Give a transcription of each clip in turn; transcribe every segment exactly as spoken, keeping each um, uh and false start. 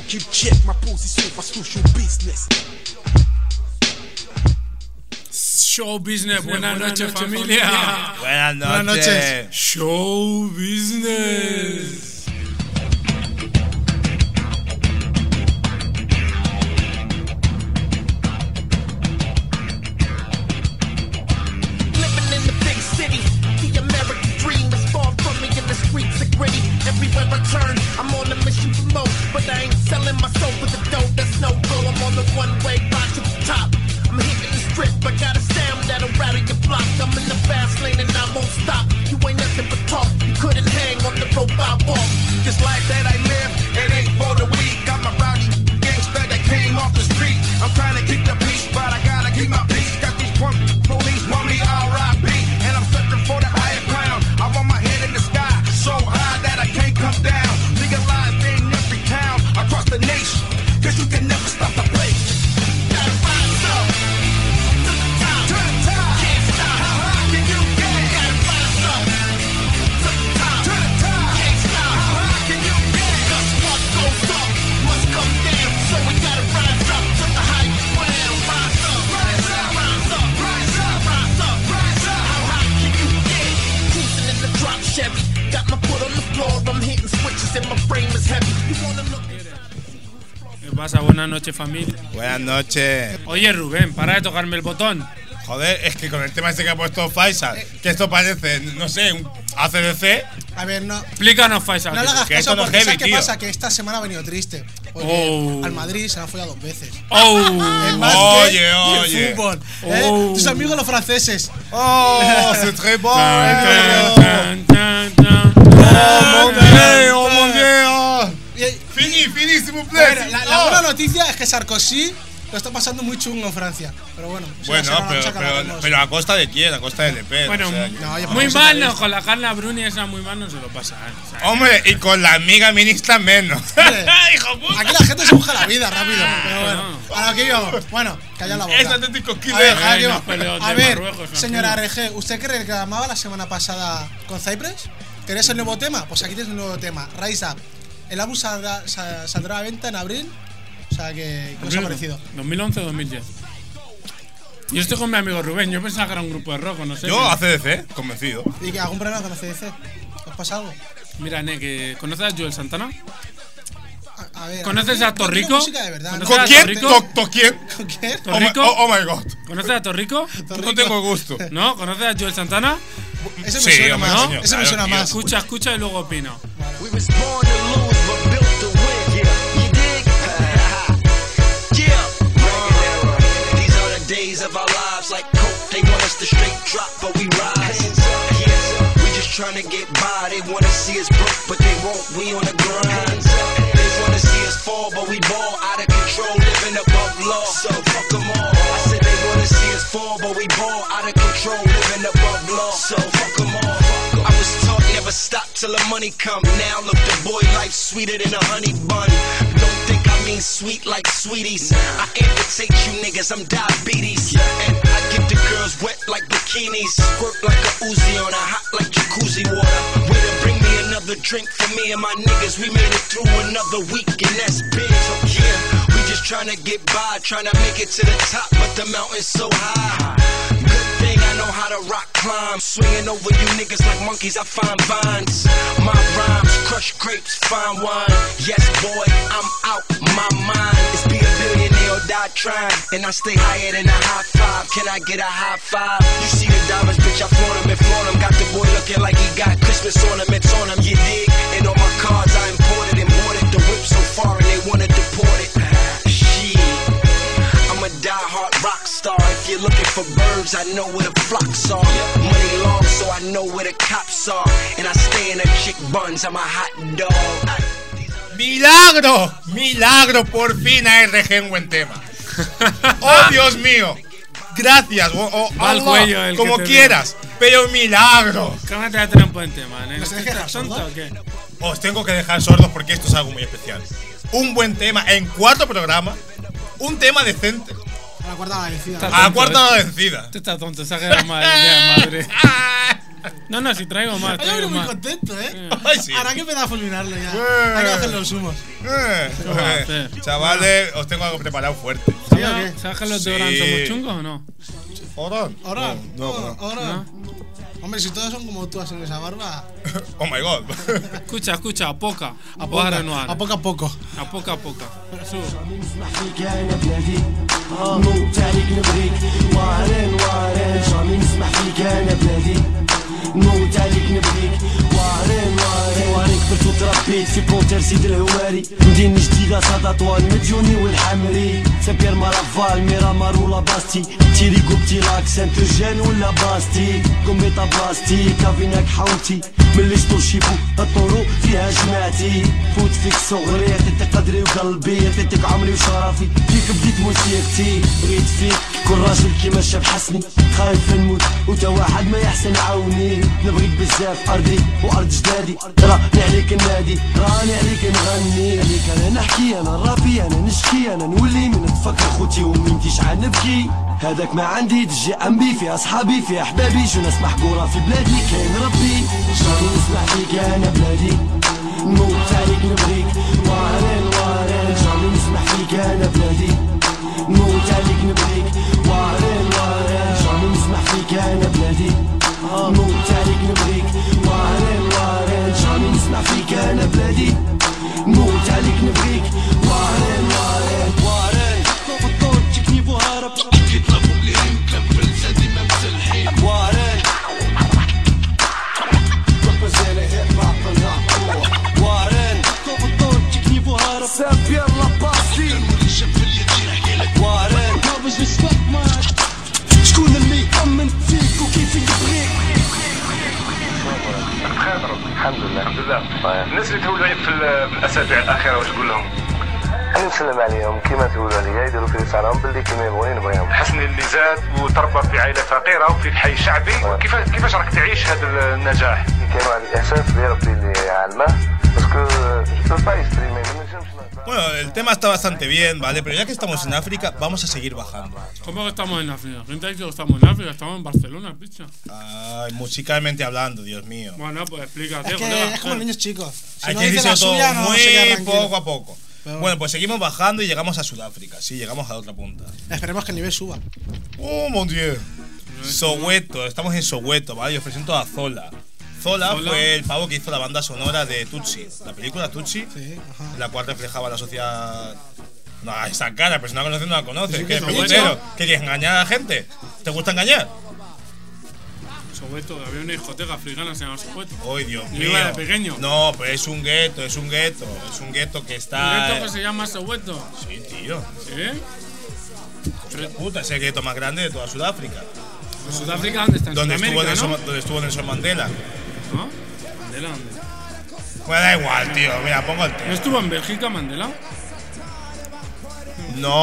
you check my pussy super social business. Show business, buenas noches familia. Buenas noches. Buenas noches. Show business. Everywhere I turn, I'm on a mission for more, but I ain't selling my soul for the dough. That's no go. I'm on the one-way ride to the top. I'm hitting the strip. I got a sound that'll rattle your block. I'm in the fast lane and I won't stop. You ain't nothing but talk. You couldn't hang on the rope I walk. This life that I live, it ain't for the weak. I'm a rowdy gangster that came off the street. I'm trying to keep the peace, but I gotta keep my peace. Got these punk police want me R I P, and I'm searching for the higher ground. I want my head in the sky, so high that I can't come down. Legalized in every town across the nation, cause you can never stop the place. Gotta rise up to the top. To the top. Can't stop. How high can you get? Gotta rise up to the top. To the top. Can't stop. How high can you get? Cause what goes up must come down. So we gotta rise up to the highest ground. Rise up, Rise up. rise up, Rise up. rise up. Rise up. How high can you get? Cruising in the drop Chevy. Got my foot on the floor. I'm hitting switches and my frame is heavy. You wanna look? ¿Qué pasa? Buenas noches familia. Buenas noches. Oye Rubén, para de tocarme el botón. Joder, es que con el tema este que ha puesto Faisal, que esto parece, no sé, un A C D C. A ver, no. Explícanos Faisal. No le hagas que caso esto no es porque heavy, ¿sabes qué tío. pasa? Que esta semana ha venido triste. Porque Oh. al Madrid se la ha follado dos veces. Oh. Es más Oye, que oye. el fútbol. ¿eh? Oh. Tus amigos los franceses. Oh, c'est très bon. Tan, Oh, tan, tan, tan. mon dieu, oh mon dieu. Y- Fini, fini, s'il vous a plaît. ver, la, la Oh. buena noticia es que Sarkozy lo está pasando muy chungo en Francia. Pero bueno, eso ya Bueno, será una pero, cosa que pero, hablaremos. pero a costa de quién, a costa de Le Pen. Bueno, o sea, que- No, ya muy pasamos mal, esa no, lista. con la Carla Bruni esa muy mal no se lo pasa. ¿eh? O sea, Hombre, y con la amiga ministra menos. Hombre, Hijo puta. Aquí la gente se busca la vida rápido. Pero bueno, no. a lo que íbamos. Bueno, calla la boca. Es Atlético A ver, Killer. a Ay, ver, nos peleó a de ver, Marruecos, ¿no? señora R G, ¿usted que reclamaba la semana pasada con Cypress? ¿Querés el nuevo tema? Pues aquí tienes el nuevo tema, Rise Up. El álbum saldrá, sa- saldrá a venta en abril. O sea que, ¿qué os ha parecido? dos mil once dos mil diez. Yo estoy con mi amigo Rubén, yo pensaba que era un grupo de rock, no sé. Yo, A C D C, convencido. ¿Y que algún problema con la C D C? ¿Os pasa algo? Mira, Ne, que ¿conoces a Joel Santana? A, a ver, ¿Conoces a a ver, yo quiero Torrico? música de verdad. ¿Conoces ¿Con a quién? Torrico? ¿To- to- quién? ¿Con quién? Oh my, ¿Torrico? oh, oh my god. ¿Conoces a Torrico? No tengo gusto. ¿No? ¿Conoces a Joel Santana? Ese me Sí, suena hombre, más. coño, Ese me claro, suena tío. más. Escucha, escucha y luego opino. We was born to lose, but built to win. Yeah, you dig? Yeah. These are the days of our lives, like coke. They want us to straight drop, but we rise. Yeah. We just trying to get by. They want to see us broke, but they won't. We on the grind. They want to see us fall, but we ball out of control, living above law. So fuck them all. I said they want to see us fall, but we ball out of control, living above law. So fuck them all. I was taught never stop till the money come. Now look, the boy life sweeter than a honey bun. Don't think I mean sweet like sweeties. I amputate you niggas, I'm diabetes. And I get the girls wet like bikinis. Squirt like a Uzi on a hot like jacuzzi water. Way to bring me another drink for me and my niggas. We made it through another week and that's big. So yeah, we just trying to get by, trying to make it to the top, but the mountain's so high. Good thing I know how to rock climb. Swinging over you niggas like monkeys, I find vines. My rhymes crush grapes, fine wine. Yes, boy, I'm out my mind. It's be a billionaire or die trying. And I stay higher than a high five. Can I get a high five? You see the diamonds, bitch, I flaunt them and flaunt them. Got the boy looking like he got Christmas ornaments on him, you dig? And on my cards, I imported and bought it. The whip so far and they wanna deport it. Shit. I'm a die-hard rock star. If you're looking for birds, I know where the flocks are. Money long, so I know where the cops are. And I stay in a chick buns, I'm a hot dog. ¡Milagro! ¡Milagro! Por fin a R G en buen tema. ¡Oh, Dios mío! Gracias, o, o Va al Allah, cuello el que como te quieras, pero milagro. ¿Cómo te va a tener un buen tema, Ne? ¿Nos dejas ¿Estás tonto sordos? o qué? Os tengo que dejar sordos porque esto es algo muy especial. Un buen tema en cuatro programas, un tema decente. A la cuarta vencida. Está A la tonto, cuarta ¿eh? vencida. Tú estás tonto, se ha quedado mal el día de Madrid. No, no, si traigo más, Hay traigo hombre muy más. contento, ¿eh? Ay, sí. Ahora que empezar a fulminarlo ya. Eh. Hay que bajar los humos. Eh, ¿Qué va a eh, hacer? Chavales, os tengo algo preparado fuerte. ¿Sí o ¿Sabes qué? ¿Sabes que los Sí. de Oran somos chungos o no? ¿Oran? Ahora, No, no, no. ahora. Hombre, si todos son como tú así en esa barba. Oh my god. Escucha, escucha, a poca. A Voy poco, a renovar. a poco a poco. A poca a poca. Sube. نسمع فيك انا بلادي نوت عليك نبغيك وارن وارن جامي نسمع فيك انا بلادي نوت عليك نبغيك وارن وارن وارن كبرت وتربيت في بونتير سيد الهواري مدينة جديدة صدى طوال مديوني والحمري سابير مرافال ميرامار ولا باستي تيري قبتي لاكسنت جان ولا باستي كوميطا بلاستي كافيناك حاوتي ملي شطو شيبو الطرو فيها جماعتي فوت فيك صغري عطيتك قدري وقلبي عطيتك عمري وشرفي فيك بديت موسيقتي بغيت فيك كل راجل كيما شاب حسني خايف نموت وتا واحد ما يحسن عاوني نبغيك بزاف ارضي وارض جدادي راني عليك النادي راني عليك نغني عليك انا نحكي انا رابي انا نشكي انا نولي من تفكر خوتي ومين تيشعل نبكي هذاك ما عندي تجي امبي فيها اصحابي فيها احبابي شو ناس محقوره في بلادي كاين ربي جاني نسمع فيك انا بلادي نموت عليك نبغيك وارن وارن جاني نسمع فيك انا بلادي نموت عليك نبغيك وارن وارن جاني نسمع فيك انا بلادي نموت عليك نبغيك وارن وارن جاني نسمع فيك انا بلادي نموت عليك نبغيك وارن وارن وارن فوق الطول تجيكني بوهرب كيطلبوا لي نكمل زادي ما مسلحين وارن وارن فوق الطول تجيكني بوهرب سابير لاباسي وارن كابج ريسبكت مان شكون اللي يأمن فيك وكيف يبغيك بخير ربي الحمد لله الحمد لله الناس اللي تولوا عليك في الاسابيع الاخيره واش تقول لهم؟ انا نسلم عليهم كيما تقولوا لي يديروا في راسهم باللي كيما يبغوني نبغيهم. حسني اللي زاد وتربى في عائله فقيره وفي حي شعبي كيفاش كيفاش راك تعيش هذا النجاح؟ كاين واحد الاحساس ديال ربي اللي عالمه باسكو جو با يستريمي ما نجمش. Bueno, el tema está bastante bien, ¿vale? Pero ya que estamos en África, vamos a seguir bajando. ¿Cómo que estamos en África? ¿Quién te ha dicho que estamos en África? Estamos en Barcelona, picha. Ay, musicalmente hablando, Dios mío. Bueno, pues explica, Es tío. que es como niños chicos. Si Hay no que dice la decirlo todo suya, no se queda muy tranquilo. poco a poco. Pero- Bueno, pues seguimos bajando y llegamos a Sudáfrica. Sí, llegamos a la otra punta. Esperemos que el nivel suba. Oh, mon Dieu. Soweto, estamos en Soweto, ¿vale? Y os presento a Zola. Zola Zola. fue el pavo que hizo la banda sonora de Tutsi, la película Tutsi, Sí, ajá. en la cual reflejaba la sociedad. No, esa cara, pero si no la conoces, no la conoces. Sí, ¿Qué, que es preguntero? Soweto. ¿Qué quieres engañar a la gente? ¿Te gusta engañar? Soweto, había una discoteca africana que se llama Soweto. ¡Ay, Dios Yo mío! iba de pequeño. No, pero es un gueto, es un gueto. Es un gueto que está. ¿Un gueto que se llama Soweto? Sí, tío. ¿Sí? Hostia puta, es el gueto más grande de toda Sudáfrica. ¿En Sudáfrica dónde está? En Donde estuvo, Sudamérica, Nelson, ¿no? donde estuvo Nelson Mandela. ¿No? Mandela, ¿dónde? Pues da igual, tío. Mira, pongo el ¿No tema. estuvo en Bélgica, Mandela? No.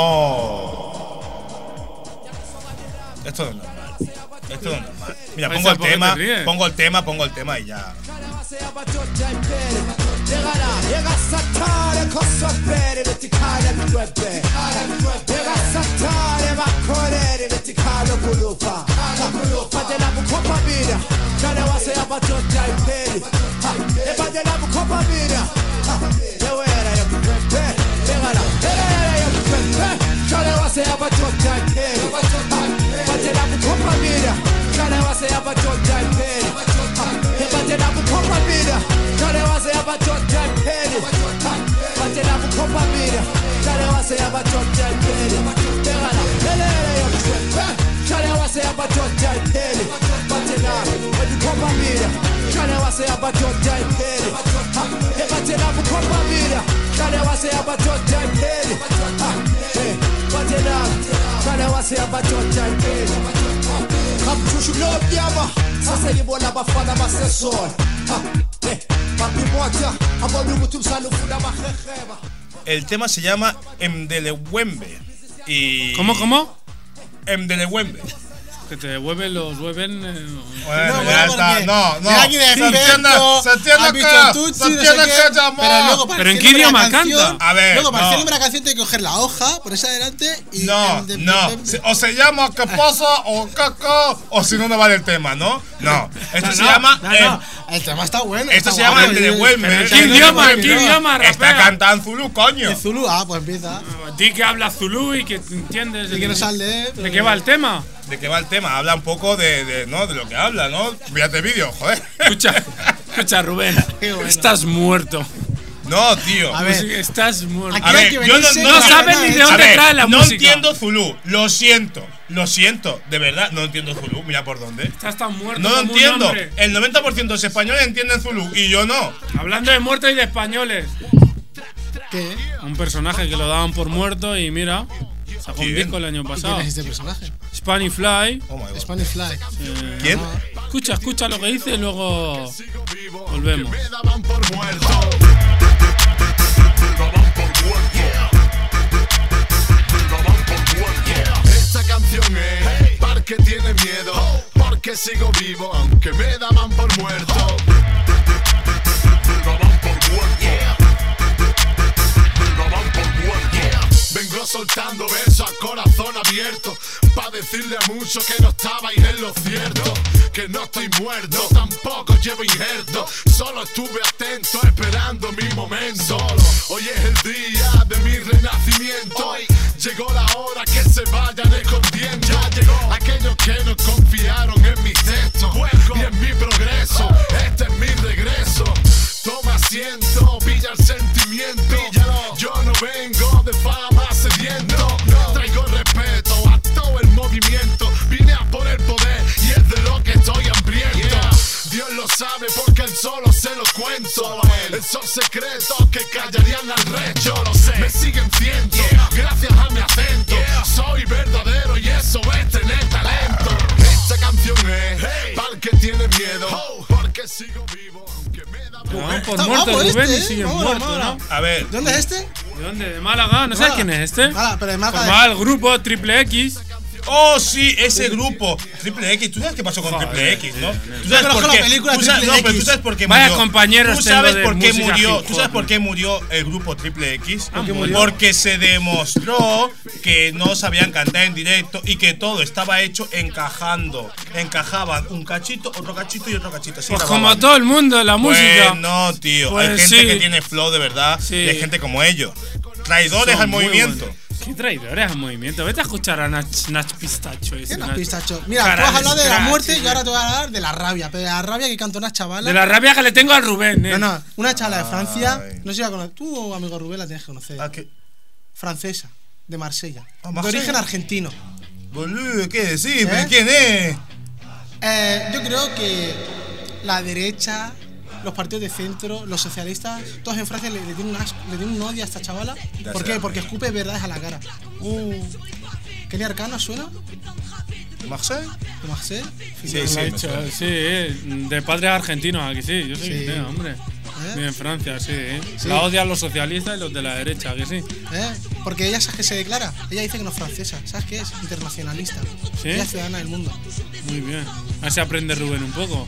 Esto no es normal. Esto no es normal. Mira, Pues, pongo el ¿por qué tema, te ríes? pongo el tema, pongo el tema y ya. El tema se llama Mdelewembe. Y. ¿Cómo, cómo? Mdelewembe. ¿Qué que te hueven los hueven. Eh, Bueno, No, ya bueno, está. porque No, no. mira aquí de Se entiende, experto, se entiende has visto que. Tutsi, Se no sé entiende qué, que llamó. Pero luego para ¿Pero en el qué cierre de la idioma canción- canta? A ver, Luego para no. el cierre de la canción tienes que coger la hoja, ponerse adelante y. No, de- de- no. de- Se- O se llama ¿qué pasa? O caca. O si no, no vale el tema, ¿no? No. Esto se No, llama. no, eh, no, el tema está bueno. Esto está se llama guapo, el de y- devuelve. ¿Pero ¿eh? qué idioma? El de ¿Qué devuelve. idioma, Está rapea? cantando en Zulu, coño. De Zulu, ah, pues empieza. Di que habla Zulu y que entiendes. Y que no sale, ¿De qué va el tema? ¿De qué va el tema? Habla un poco de, de, ¿no? de lo que habla, ¿no? Fíjate vídeo, joder. Escucha, escucha, Rubén. Qué bueno. Estás muerto. No, tío. A ver. Música, estás muerto. Aquí A hay ver, que yo no, venirse no No con la sabes gana ni de hecha. dónde A ver, trae la no música. entiendo Zulu, lo siento, lo siento, de verdad, no entiendo Zulu, mira por dónde. Estás tan muerto. No lo como un entiendo, hombre. el noventa por ciento de los españoles entienden Zulu y yo no. Hablando de muertos y de españoles. ¿Qué? Un personaje que lo daban por muerto y mira, sacó un ¿Quién? disco el año ¿Y quién pasado. es este personaje? Spanish Fly. Oh my God. Spanish Fly. Eh, ¿Quién? Escucha, escucha lo que dice y luego volvemos. Me daban por muerto. Esta canción es porque tiene miedo, porque sigo vivo, aunque me daban por muerto. Vengo soltando versos a corazón abierto, pa' decirle a muchos que no estabais en lo cierto, que no estoy muerto, tampoco llevo injerto, solo estuve atento esperando mi momento. Hoy es el día de mi renacimiento, hoy llegó la hora que se vayan escondiendo. Ya llegó aquellos que no confiaron en mis textos y en mi progreso. Este es mi regreso. Toma asiento, pilla el sentimiento. Yo no vengo de fama sediento. Traigo respeto a todo el movimiento. Vine a por el poder y es de lo que estoy hambriento. Dios lo sabe porque él solo se lo cuento. Esos secretos que callarían al resto. Yo lo sé, me siguen cientos gracias a mi acento. Soy verdadero y eso es tener talento. Esta canción es para el que tiene miedo, porque sigo vivo aunque me da Lo daban por Está muerto guapo Rubén este, y ¿eh? siguen Vámonos, muertos, vámonos. ¿no? A ver, ¿De dónde es este? ¿De dónde? ¿De Málaga? ¿No sabes Málaga. quién es este? Málaga, pero de Málaga. Formaba el grupo Triple X. oh sí, ese grupo Triple X, ¿tú sabes qué pasó con Joder, Triple X, no? sí, ¿Tú Yo sabes conozco por la qué? película ¿Tú sabes, Triple no, pero X. tú sabes por qué Vaya murió. compañeros ¿Tú tengo sabes de por qué música murió? hip ¿Tú hop. sabes por qué murió el grupo Triple X? ¿Por qué murió? Porque se demostró que no sabían cantar en directo y que todo estaba hecho encajando. Encajaban un cachito, otro cachito y otro cachito. Así Pues grababan. como todo el mundo en la música. Pues no, tío. Pues hay gente sí. que tiene flow de verdad Sí. y hay gente como ellos. Traidores Son al muy movimiento. buenos. ¿Qué traidores al movimiento? Vete a escuchar a Nach, Nach Pistacho. ese ¿Qué no Nach- pistacho? Mira, Cara tú has de hablado de la scratch, muerte sí. y ahora te voy a hablar de la rabia. Pero de la rabia que cantó una chavala. De la rabia que le tengo a Rubén, eh. No, no, una chavala de Francia. Ay. No sé si la conoces. Tú, amigo Rubén, la tienes que conocer. Ah, ¿qué? Francesa, de Marsella. Ah, de Marsella. origen argentino. Boludo, ¿qué decís? ¿Eh? ¿Pero quién es? Eh, yo creo que la derecha, los partidos de centro, los socialistas, todos en Francia le, le tienen un asco, le tienen un odio a esta chavala. Ya ¿Por sé. qué? Porque escupe verdades a la cara. Uh, ¿Kenny Arcano suena? ¿De Marseille? ¿De Marseille? Sí, Lo sí, ha me dicho, suena. sí, eh, de padres argentinos, aquí sí, yo soy Sí. eh, hombre. Vive en Francia, sí, eh. Sí. La odian los socialistas y los de la derecha, que sí. ¿Eh? Porque ella, ¿sabes qué se declara? Ella dice que no es francesa. ¿Sabes qué es? Internacionalista. ¿Sí? Ella es ciudadana del mundo. Muy bien. A ver si aprende Rubén un poco.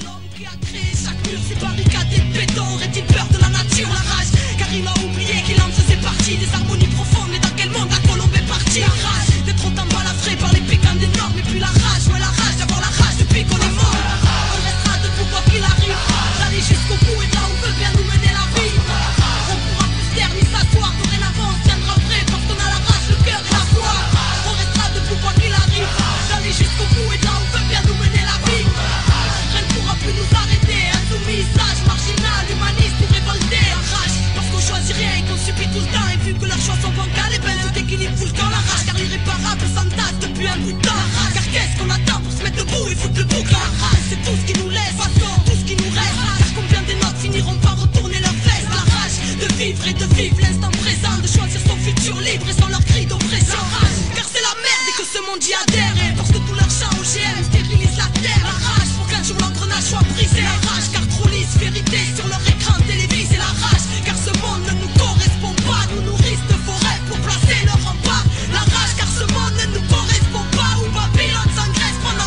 Chaque mur s'est barricadé de béton. Aurait-il peur de la nature, la rage? Car il m'a oublié qu'il en faisait partie. Des harmonies profondes, mais dans quel monde la colombe est partie? La rage d'être autant balafré par les piquants des normes. Et puis la rage, ouais la rage d'avoir la rage depuis qu'on est mort. On restera debout quoi qu'il arrive. D'aller jusqu'au bout et de là où veut bien nous mener la vie. On pourra plus se taire ni s'asseoir. Dorénavant on se tiendra vrai parce qu'on a la rage, le cœur et la foi. On restera debout quoi qu'il arrive. D'aller jusqu'au bout et de là où veut bien nous mener la vie. Rien ne pourra plus nous arrêter. Insoumis, sage, marginal, humaniste ou révolté. En rage, parce qu'on choisit rien et qu'on subit tout le temps. Et vu que leurs choix sont bancales, et ben tout équilibre fout le camp. La rage, car l'irréparable s'entasse depuis un bout de temps. Car qu'est-ce qu'on attend pour se mettre debout et foutre le bouc? La rage, c'est tout ce qui nous laisse, façon, tout ce qui nous reste. Car combien des nôtres finiront par retourner leur veste? La rage de vivre et de vivre l'instant présent, de choisir son futur libre et sans leur cri d'oppression. La rage, car c'est la merde et que ce monde y adhère. Et parce que tous leurs chants O G M stérilisent la terre. La rage pour qu'un jour l'engrenage soit brisé. La rage car trop lisse vérité sur leur écran télévisé. La rage car ce monde ne nous correspond pas. Nous nourrissent de forêts pour placer leur rempart. La rage car ce monde ne nous correspond pas. Où Babylone s'engraisse, prend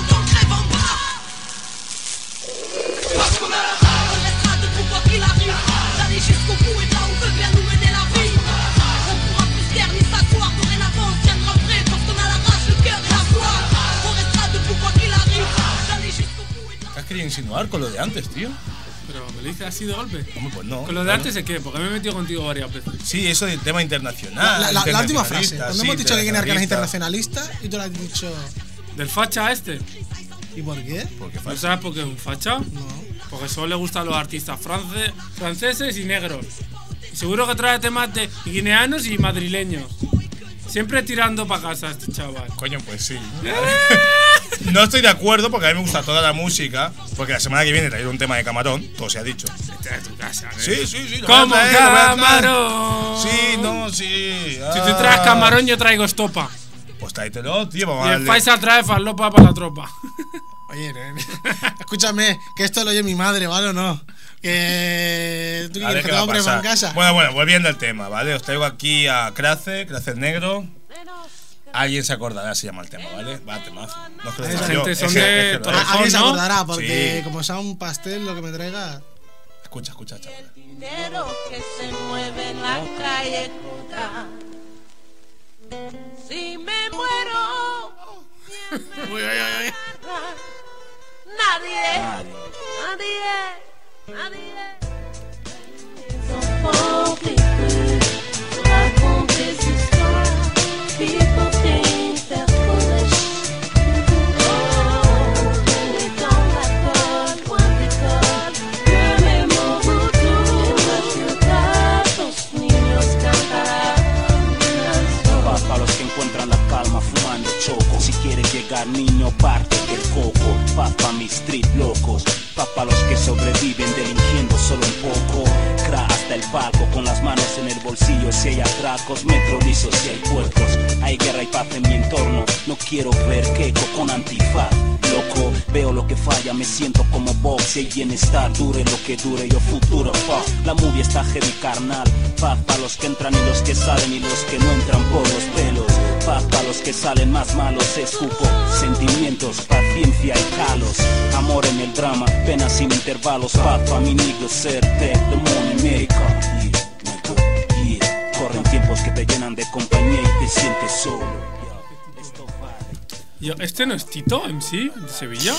quería insinuar con lo de antes, tío? Pero me lo dices así de golpe. Hombre, pues no. ¿Con lo de claro. antes de qué? Porque me he metido contigo varias veces. Sí, eso del tema internacional. La, la, la última frase. internacionalista, Cuando sí, hemos dicho que Guinea es internacionalista. internacionalista y tú le has dicho. ¿Del facha este? ¿Y por qué? Porque ¿No falta. sabes por qué es un facha? No. Porque solo le gustan los artistas france- franceses y negros. Y seguro que trae temas de guineanos y madrileños. Siempre tirando para casa este chaval. Coño, pues sí. No estoy de acuerdo porque a mí me gusta toda la música. Porque la semana que viene traeré un tema de Camarón, todo se ha dicho. Este es tu casa, ¿eh? Sí, sí, sí. lo ¡Como voy a traer, lo voy a traer. Camarón! Sí, no, sí. Si Ah. tú traes Camarón, yo traigo estopa. Pues tráetelo, tío. Vamos Y a el darle. Faisal trae farlopa para la tropa. Oye, nene, escúchame, que esto lo oye mi madre, ¿vale o no? Que tú A ver quieres que qué te va a hombre en pasar. casa. Bueno, bueno, volviendo al tema, ¿vale? Os traigo aquí a Crace, Crace el Negro. Alguien se acordará, se llama el tema, ¿vale? Va, temazo. No es que lo Esa diga yo, gente es son que- de es que lo Torrejón, es. Alguien se ¿no? acordará, porque Sí. como sea un pastel lo que me traiga. Escucha, escucha, chaval. Dinero que se mueve en la calle Cuta. Si me muero, ¿quién me enterra? Nadie, nadie, nadie. Ils ont compliqué, raconter ces histoires, people think they're foolish. Oh, venez dans la colle, point d'école, que me muevo tú, ayudar, los niños cantarán. Va para los que encuentran la calma fumando choco. Si quiere llegar niño, parte del coco. Va pa' mis street locos. Va pa' los que sobreviven delinquiendo solo un poco. Cra hasta el palco con las manos en el bolsillo. Si hay atracos, metro liso si hay puercos. Hay guerra y paz en mi entorno. No quiero ver queco con antifaz. Loco, veo lo que falla, me siento como box. Y hay bienestar, dure lo que dure, yo futuro fuck. La movie está heavy carnal. Paz pa' los que entran y los que salen y los que no entran por los pelos. Paz pa' los que salen más malos, escupo sentimientos, paciencia y calos. Amor en el drama, pena sin intervalos. Paz pa' mi nigga, ser tech, the money maker. Yeah, nigga, yeah. Corren tiempos que te llenan de compañía y te sientes solo. Esto va. Yo, ¿este no es Tito, M C, de Sevilla?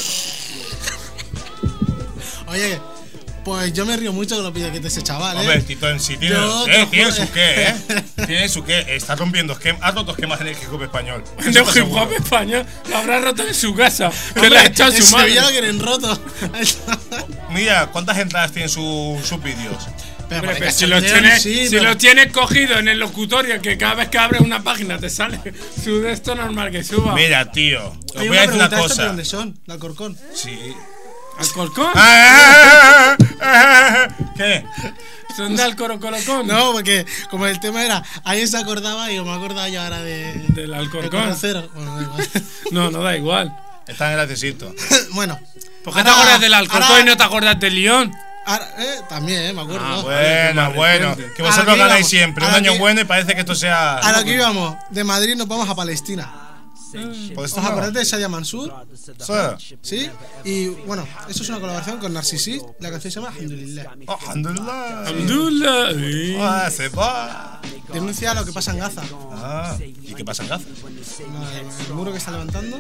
Oye, pues yo me río mucho con lo pide que te ese chaval, ¿eh? Hombre, el Tito en sí tiene, Yo eh, te tiene juro- su qué, ¿eh? Tiene su qué. Está rompiendo esquemas. Ha roto esquemas en el hip hop español. De Eso hip te aseguro. hop español lo habrá roto en su casa. Que Hombre, le ha echado en su madre. Sevilla lo quieren roto. Mira, ¿cuántas entradas tienen su- sus vídeos? Pero Hombre, para pero que si se lo lean, tienes sí, si pero- lo tienes cogido en el locutorio, que cada vez que abres una página te sale su de esto normal que suba. Mira, tío. Os Oye, voy a decir una pregunta, ¿estos de cosa. dónde son? ¿De Alcorcón? Sí. ¿Alcorcón? Ah, ah, ah, ah. ¿Qué? ¿Son de Alcorcolocón? No, porque como el tema era, alguien se acordaba y yo me acordaba yo ahora de. Del de Alcorcón. conocer. Bueno, da igual. No, no da igual. Está en graciosito. Bueno. ¿Por qué te ahora- acuerdas del Alcorcón ahora- y no te acuerdas del Lyon? ahora- eh, también, eh, me acuerdo. Ah, Bueno, qué bueno. reciente. Que A lo vosotros que ganáis íbamos, siempre. a Un lo año que- bueno y parece que esto sea. A lo que íbamos, de Madrid nos vamos a Palestina. ¿Puedes ¿Os acordáis de Shadia Mansur? Sí. ¿Sí? Y bueno, eso es una colaboración con Narcisist. La canción se llama Alhamdulillah. Oh, Alhamdulillah. Abdullah. eh. Ah, se va. Denuncia lo que pasa en Gaza. Ah, ¿y qué pasa en Gaza? No, el muro que está levantando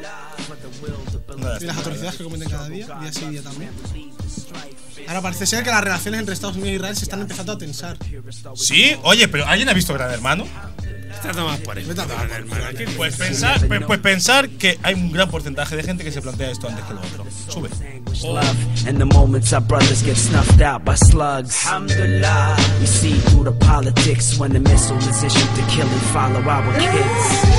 y las atrocidades que cometen cada día, día sí día también. Ahora parece ser que las relaciones entre Estados Unidos e Israel se están empezando a tensar. Sí, oye, pero ¿alguien ha visto Gran Hermano? Está tomado por eso. Pues pensar, pues, pues pensar que hay un gran porcentaje de gente que se plantea esto antes que lo otro. Sube. Love and the moments our brothers get snuffed out by slugs. Alhamdulillah. We see through the politics when the missile is issued to kill and follow our kids.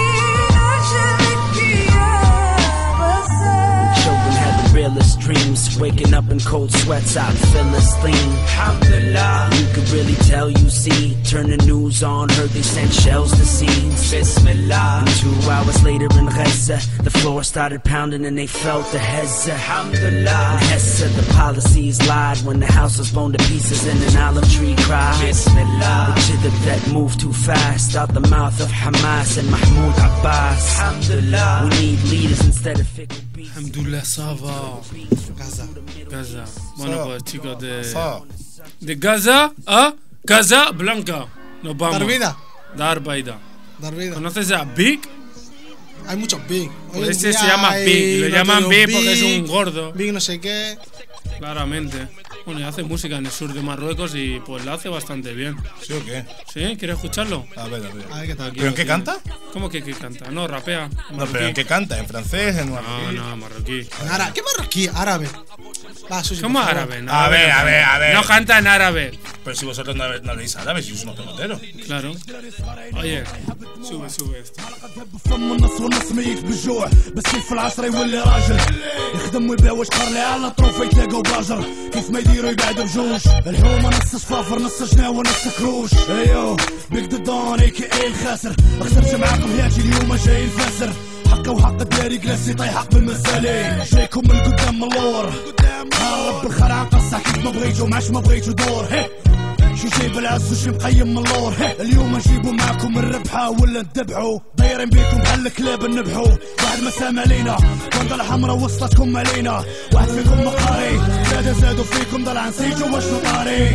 Children had the realest dreams, waking up in cold sweats out Philistine. Alhamdulillah. You could really tell you see. Turn the news on, heard they sent shells to scenes. Bismillah. And two hours later in Gaza, the floor started pounding and they felt the hezza. Alhamdulillah. And Hessa, the policies lied when the house was blown to pieces and an olive tree cried. Bismillah. The chidab that moved too fast out the mouth of Hamas and Mahmoud Abbas. Alhamdulillah. We need leaders instead of fickle beasts. Alhamdulillah, ça va. Gaza. Gaza. Bueno, Ça. pues chicos, de, Ça. de Gaza a Casa Blanca. Nos vamos. Dar vida. Dar vida. Dar vida. ¿Conoces a Big? Hay muchos Big. Hoy Pues en ese día se llama hay Big. Lo llaman notorios Big porque es un gordo. Big no sé qué. Claramente. Bueno, y hace música en el sur de Marruecos y pues la hace bastante bien. ¿Sí o qué? ¿Sí? ¿Quieres escucharlo? A ver, a ver. A ver qué tal. ¿Pero en qué canta? ¿Cómo que qué canta? No, rapea. No, pero ¿en qué canta? ¿En francés? ¿En marroquí? No, no, marroquí. En árabe. ¿Qué marroquí? Árabe. Va, Susi, ¿Cómo por favor. árabe? No, A ver, no a ver, a ver. No canta en árabe. Pero si vosotros no, no leéis árabe, si sois unos peloteros. Claro. Oye, sube, sube esto. فم النص والنص ميت بالجوع بس كيف في العصر يولي راجل يخدم ويبيع ويشقر لي على طروف يتلاقوا باجر كيف ما يديروا يبعدوا بجوج الحومه نص صفافر نص جناوه نص كروش ايوه بيك دون اي كي اي الخاسر ما خسرتش معاكم هاتي اليوم جاي نفسر حقه وحق الداري كلاسي طيحق بالمسالي جايكم من قدام من اللور هرب بالخرعه قصح كيف ما بغيتو معاش ما بغيتو دور هي شي جايب العز وشي مقيم من اللور اليوم نجيبو معاكم الربحة ولا ندبحو دايرين بيكم بحال الكلاب نبحو واحد ما سام علينا بندلة حمرا وصلتكم علينا واحد فيكم مقاري زادو زادو فيكم ضلع نسيتو واش نطاري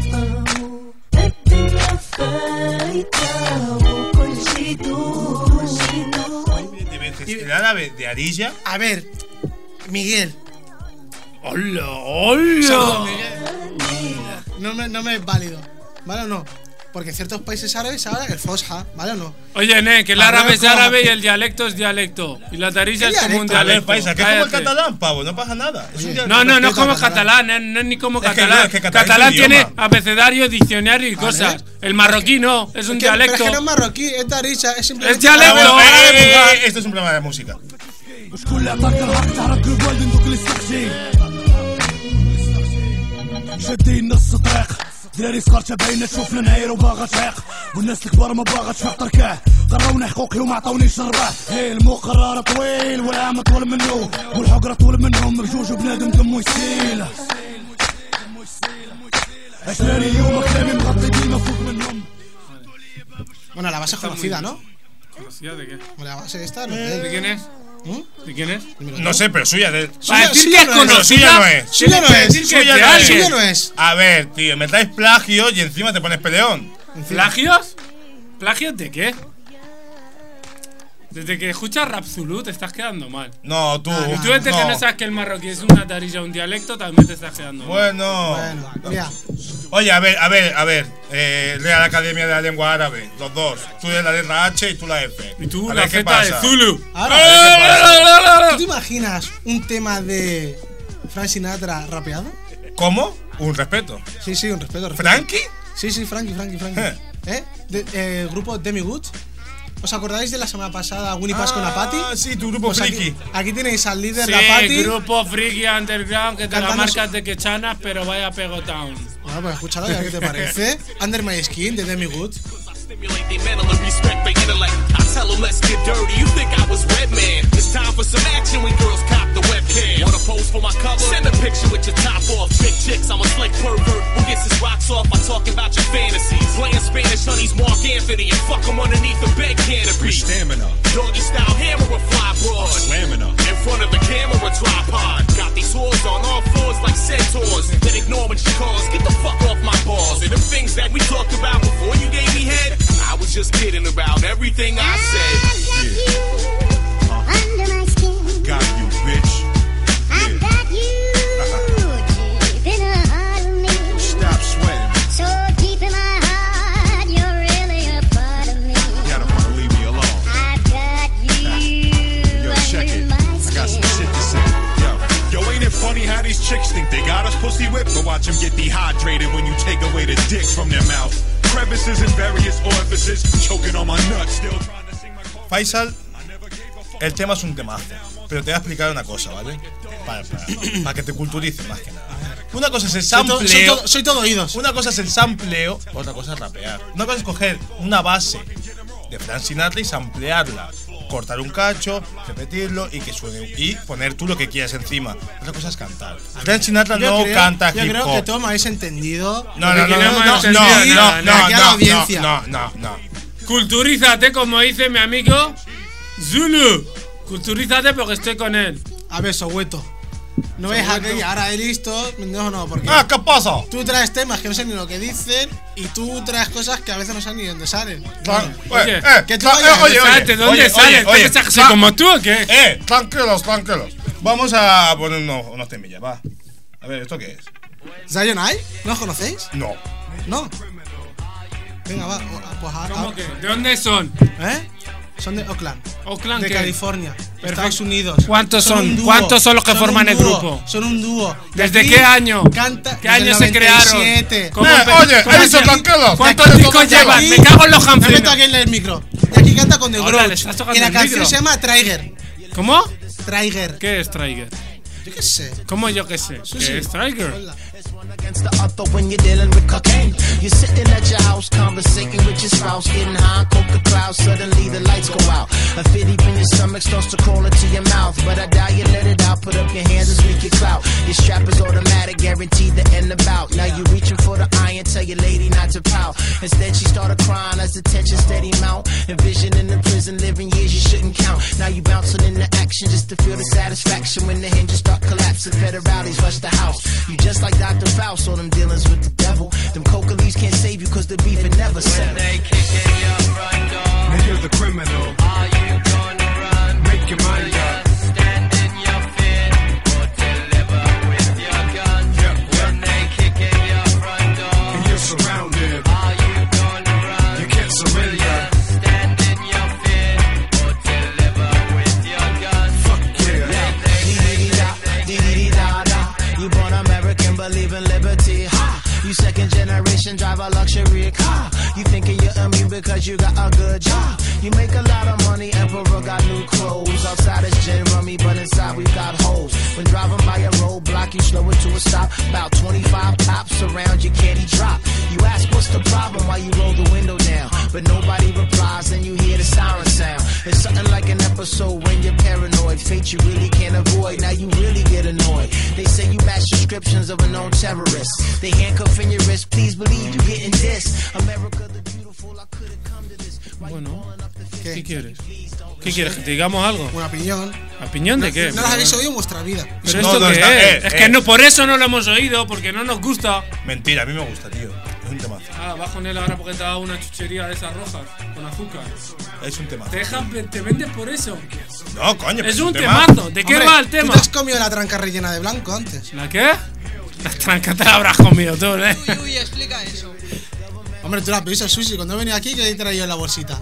الدنيا فايتة وكل شي يدور ¿El árabe de Arilla? A ver, Miguel. ¡Hola! ¡Hola! Saludos, Miguel. No me, no me es válido. ¿Vale o no? Porque en ciertos países árabes hablan el fosha, ¿vale o no? Oye, ne, que el árabe es árabe y el dialecto es dialecto. Y la tarilla es como un A ver, dialecto. paisa, que es como el Cállate. catalán, pavo, no pasa nada. Es un dialecto. No, no, no es como Respeta al catalán, eh, no es ni como Es que catalán. no, es que catalán catalán es un tiene idioma. abecedario, diccionario y cosas. El marroquí no, es un que, Pero dialecto. es que no es marroquí, es tarisha, es simplemente. Es dialecto, Ah, bueno, eh, árabe, eh, pujar. eh, esto es un programa de música. وشكون اللي عطاك الحق تحرك الوالد ندوك اللي استخشي شادين نص طريق دراري صغار تابعينا تشوف النهاير وباغا تعيق والناس الكبار ما باغا تفيق تركع قراونا حقوقي وما عطاونيش الرباح هي المقرر طويل والعام طول منه والحقرة طول منهم بجوج وبنادم دمو يسيل عشراني يوم كلامي مغطي ديما فوق منهم. Bueno, la base es conocida, ¿no? ¿Conocida de qué? La base esta, ¿no? ¿De quién es? ¿De quién es? No sé, pero suya de. Para decir que es no es, conocida, suya no es. Suya no es. decir que Suya es de no es. alguien. Suya no es. A ver, tío, me traes plagio y encima te pones peleón. ¿Plagios? ¿Plagios de qué? Desde que escuchas Rap Zulu te estás quedando mal. No, tú. Y tú desde no. que no sabes que el marroquí es una tarilla, un dialecto, también te estás quedando mal. Bueno. Bueno, mira. Oye, a ver, a ver, a ver. Eh, Real Academia de la Lengua Árabe, los dos. Tú eres la letra H y tú la F. Y tú A la ver qué Z de pasa. Zulu. Ahora, A ver qué pasa. ¿tú te imaginas un tema de Frank Sinatra rapeado? ¿Cómo? Un respeto. Sí, sí, un respeto. respeto. ¿Frankie? Sí, sí, Frankie, Frankie, Frankie. Eh. ¿Eh? De, eh grupo Demi-Good. ¿Os acordáis de la semana pasada Winnie Pass con la Patty? Ah, sí, tu grupo Pues aquí, friki. aquí tenéis al líder, Sí, la Patty. grupo friki underground que te la Cantando marcas de que chanas, pero vaya pegotown. Bueno, pues escúchalo, ya qué te parece. Under My Skin de Demi-Good. Stimulate their mental and respect their intellect. I tell them let's get dirty. You think I was Redman? It's time for some action when girls cop the webcam. Wanna pose for my cover? Send a picture with your top off. Big chicks, I'm a slick pervert who gets his rocks off by talking about your fantasies. Playing Spanish honeys, Mark Anthony, and fuck them underneath the bed canopy. Stamina. Doggy style hammer a fly broad. Slamming her. In front of the camera tripod. Got these whores on all fours like centaurs. Then ignore when she calls. Get the fuck off my balls. And the things that we talked about before you gave me head, I was just kidding about everything I said. Yeah. Uh. Under my skin. Got you, bitch. I Yeah. got you deep in the heart of me. Stop sweating. So deep in my heart, you're really a part of me. You don't wanna leave me alone. I got you Yo, check it. under my I got some shit to say. Yo, yo, ain't it funny how these chicks think they got us pussy whipped? But watch them get dehydrated when you take away the dick from their mouth. Crevices in various orifices, choking on my nuts, still trying to sing my Faisal, El tema es un temazo. Pero te voy a explicar una cosa, ¿vale? Para, para, para que te culturices más que nada. Una cosa es el Soy to- sampleo. soy to- soy todo oídos. Una cosa es el sampleo, otra cosa es rapear. Una cosa es coger una base de Frank Sinatra y samplearla. Cortar un cacho, repetirlo y que suene. Y poner tú lo que quieras encima. Otra cosa es cantar. Frank Sinatra Yo no creo- canta Yo hip creo hop. que todos me habéis entendido. No, no, Lo que no, no, queremos no, es no, decir no, aquí no, a la no, audiencia. no, no, no. Culturízate, como dice mi amigo Zulu. Culturízate porque estoy con él. A ver, Soweto. No ves Soweto. aquí, ahora he listo. No, no, porque. Ah, ¿qué pasa? Tú traes temas que no sé ni lo que dicen y tú traes cosas que a veces no sabes ni dónde salen. Claro. Oye, Eh, que tú eh, vayas- oye, oye, ¿de dónde oye, sale? oye, ¿Te oye, pensás que soy tra- como tú o qué? Eh, tranquilos, tranquilos. Vamos a poner unos, unos temillas, va. A ver, ¿esto qué es? ¿Zion I? ¿No os conocéis? No. No. Venga, va. Pues ahora. ¿Cómo que? ¿De dónde son? ¿Eh? Son de Oakland. Oakland, de ¿qué? California. Perfecto. Estados Unidos. ¿Cuántos son? un dúo, ¿Cuántos son los que son forman un el dúo, grupo? Son un dúo. Y ¿Desde aquí qué año? Canta, ¿Qué desde año el se crearon? noventa y siete. ¿Cómo Eh, empe- oye, cómo eso, empe- tranquilos. ¿Cuántos Tranquilos, discos tranquilos. llevan? Y Me cago en los me meto Hanfrinos. aquí en el micro. Y aquí canta con The Ahora le Grouch. estás tocando Y la el canción micro. se llama Trigger. ¿Cómo? Trigger. ¿Qué es Trigger? Yo qué sé. ¿Cómo yo qué sé? Sí, ¿Qué sí. es Trigger? Hola. Against the other when you're dealing with cocaine. You're sitting at your house, conversating with your spouse, getting high, coke the cloud, suddenly the lights go out. A fit deep in your stomach starts to crawl into your mouth, but I doubt you let it out, put up your hands and speak your clout. Your strap is automatic, guaranteed to end the bout. Now you're reaching for the iron, tell your lady not to pout. Instead she started crying as the tension steady mount. Envisioning the prison living years you shouldn't count. Now you bouncing into action just to feel the satisfaction when the hinges start collapsing. Federales rush the house. You just like Doctor Faust on them dealings with the devil. Them coca leaves can't save you cause the beef it never settled. Now you're the criminal. Are you gonna run? Make your mind up. Stand in your fear or deliver with your gun. Yep, yep. When they kick in your front door and you're surrounded. Are you gonna run? You can't surrender. Stand in your fear or deliver with your gun. Fuck yeah. Dee-dee-dee-da, you born American, believe in liberty. Ha! You second generation, drive a luxury car. You thinking you're immune because you got a good job. You make a lot of money, Emperor got new clothes. Outside is gin rummy, but inside we got holes. When driving by a roadblock, you slow it to a stop. About twenty-five cops around you, can't he drop? You ask what's the problem while you roll the window down. But nobody replies and you hear the siren sound. It's something like an episode when you're paranoid. Fate you really can't avoid, now you really get annoyed. They say you match descriptions of a known terrorist. They handcuff in your wrist, please believe you getting this. America the beautiful, I could've come to this. Bueno, ¿qué quieres? ¿Qué quieres? ¿Que te digamos algo? Una opinión. ¿Opinión de qué? No las habéis oído en vuestra vida. ¿Pero No, esto no, qué está- es? eh, es eh. que no, por eso no lo hemos oído, porque no nos gusta. Mentira, a mí me gusta, tío. Es un temazo. Ah, vas con él ahora porque te ha dado una chuchería de esas rojas, con azúcar. Es un temazo. Te, dejan, te vendes por eso. No, coño. Es pues un temazo. temazo. ¿De qué Hombre, va el ¿Tú tema? te has comido la tranca rellena de blanco antes? ¿La qué? La tranca te la habrás comido tú, ¿eh? Uy, uy, explica eso. Hombre, tú la pedís el sushi. Cuando he venido aquí, ¿qué he traído en la bolsita?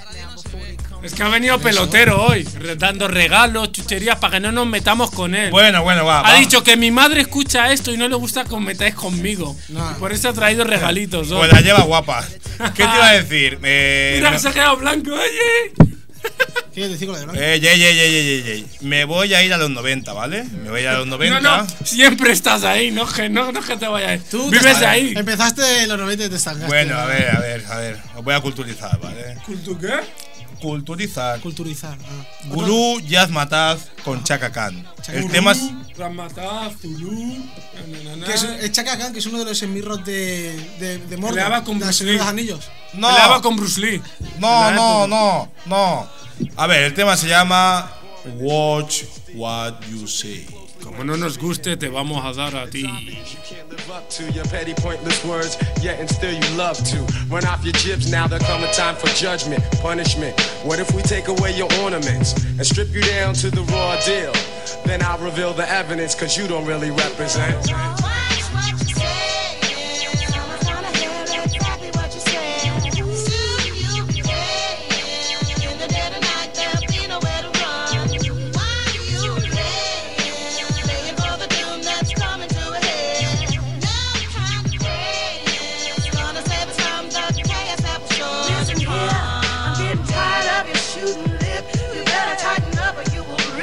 Es que ha venido pelotero hoy, re- dando regalos, chucherías para que no nos metamos con él. Bueno, bueno, va. Ha va. dicho que mi madre escucha esto y no le gusta que os metáis conmigo. No. Por eso ha traído regalitos. hoy. Pues la lleva guapa. ¿Qué te iba a decir? Eh, Mira que no- se ha quedado blanco, oye. ¿Qué quieres decir con lo de blanco? Eh, yey, yey, yey, yey, yey. Me voy a ir a los noventa, ¿vale? Me voy a ir a los noventa. No, no, siempre estás ahí, no que no, no que te vayas. Tú Vives te- ahí. Empezaste en los noventa y te estancaste. Bueno, a ver, a ver, a ver. Os voy a culturizar, ¿vale? ¿Cultu qué? Culturizar. Culturizar. Ah. Gurú Jazz Mataz con Chaka Khan. El Gurú. tema es. Ramataz, Zulu. na, na, na, Que es, na. es Chaka Khan, que es uno de los esmirros de, de, de Mordor. Peleaba con de la Bruce Señora de los Lee. Anillos. No, Peleaba con Bruce Lee. no, En la no, época. no, no. A ver, el tema se llama Watch What You Say. Como no nos guste, te vamos a dar a ti. Live up to your petty pointless words, yet and still you love to run off your jibs. Now there come a time for judgment, punishment. What if we take away your ornaments and strip you down to the raw deal? Then I'll reveal the evidence, cause you don't really represent. Listen here, I'm getting tired of your shooting lip. You better tighten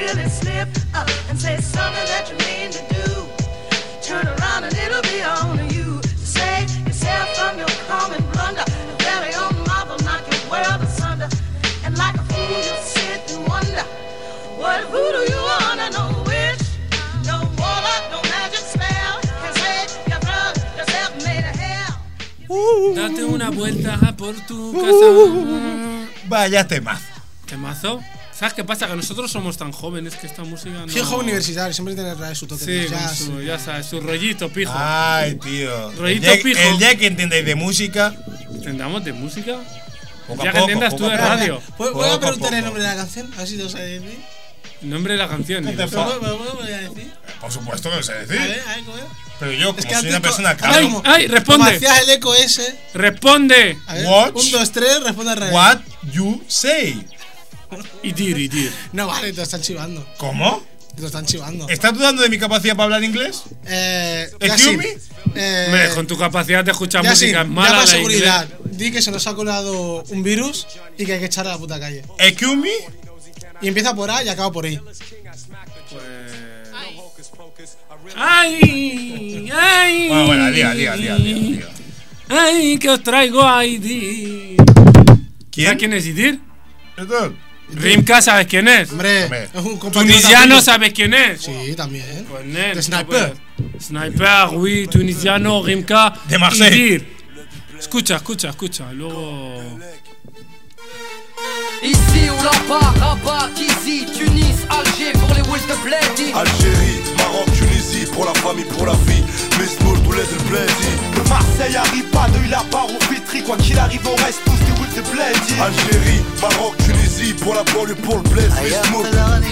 really slip up and say something that you mean to do. Turn around and it'll be on you to save yourself from your common blunder. The very own marvel knock your world asunder. And like a fool you'll sit and wonder, what voodoo you wanna know which? No warlock, no magic spell can save your blood, yourself made of hell. Date una vuelta por tu casa. Vaya temazo. ¿Temazo? ¿Sabes qué pasa? Que nosotros somos tan jóvenes que esta música no... Sí, joven universitario, siempre tiene que traer su toque Sí, de con jazz. su, ya sabes, su rollito pijo. Ay, tío. Rollito el día, pijo. el día que entendáis de música. ¿Entendamos de música? Poco ya a que poco, entiendas poco tú a de poco. radio. ¿Puedo, Poco ¿puedo a preguntar poco. el nombre de la canción? A ver si te lo sabes decir. El nombre de la canción. ¿Qué ni te lo sé. fa- ¿Puedo, puedo, puedo, puedo decir? Por supuesto que lo sé decir. A ver, a ver, ¿cómo es? Pero yo, como Es que soy antes una co- persona ahora calma. mismo, ¡Ay, responde! Como hacías el eco ese. ¡Responde! A ver, Watch. un, dos, tres, responde al revés. What you say. Y dir, y dir. No vale, te lo están chivando. ¿Cómo? Te lo están chivando. ¿Estás dudando de mi capacidad para hablar inglés? Eh, Excuse Yasin, me? eh, Hombre, con tu capacidad de escuchar Yasin, música es mala llama a la seguridad. inglés. Di que se nos ha colado un virus y que hay que echar a la puta calle. Excuse me. Y empieza por A y acaba por I. ¡Ay! ¡Ay! Bueno, bueno, diga, diga, diga, diga, diga. ¡Ay, que os traigo a Idir! ¿Quién? ¿Sabes quién es Idir? Perdón. Rimka, ¿sabes quién es? Hombre, Hombre. es un compatriota Tunisiano, tuyo. ¿sabes quién es? Sí, también. Pues nen, De Sniper. pues, Sniper, oui, tunisiano, Rimka. De Marseille. Idir. Escucha, escucha, escucha. Luego. Ici ou là-bas, Rabat, Tizi, Tunis, Alger pour les Wills de Bledi. Algérie, Maroc, Tunisie, pour la famille, pour la vie. Miss Moul, tous les deux plaisir. De Marseille à Ripa, de là-bas au Vitry, quoi qu'il arrive, on reste tous des Wills de Bledi. Algérie, Maroc, Tunisie, pour la banlieue, pour le bled. Miss Moul.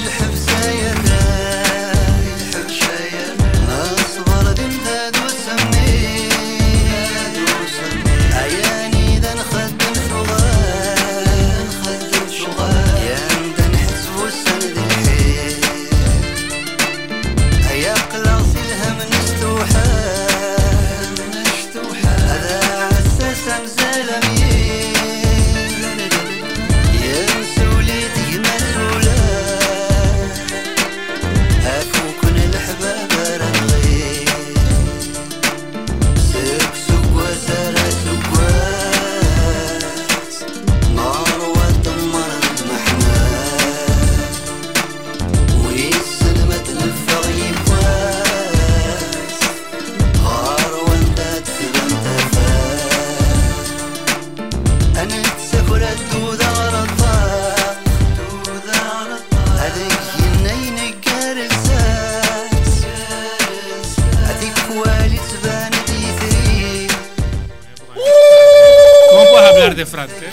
¿Cómo puedes hablar de francés?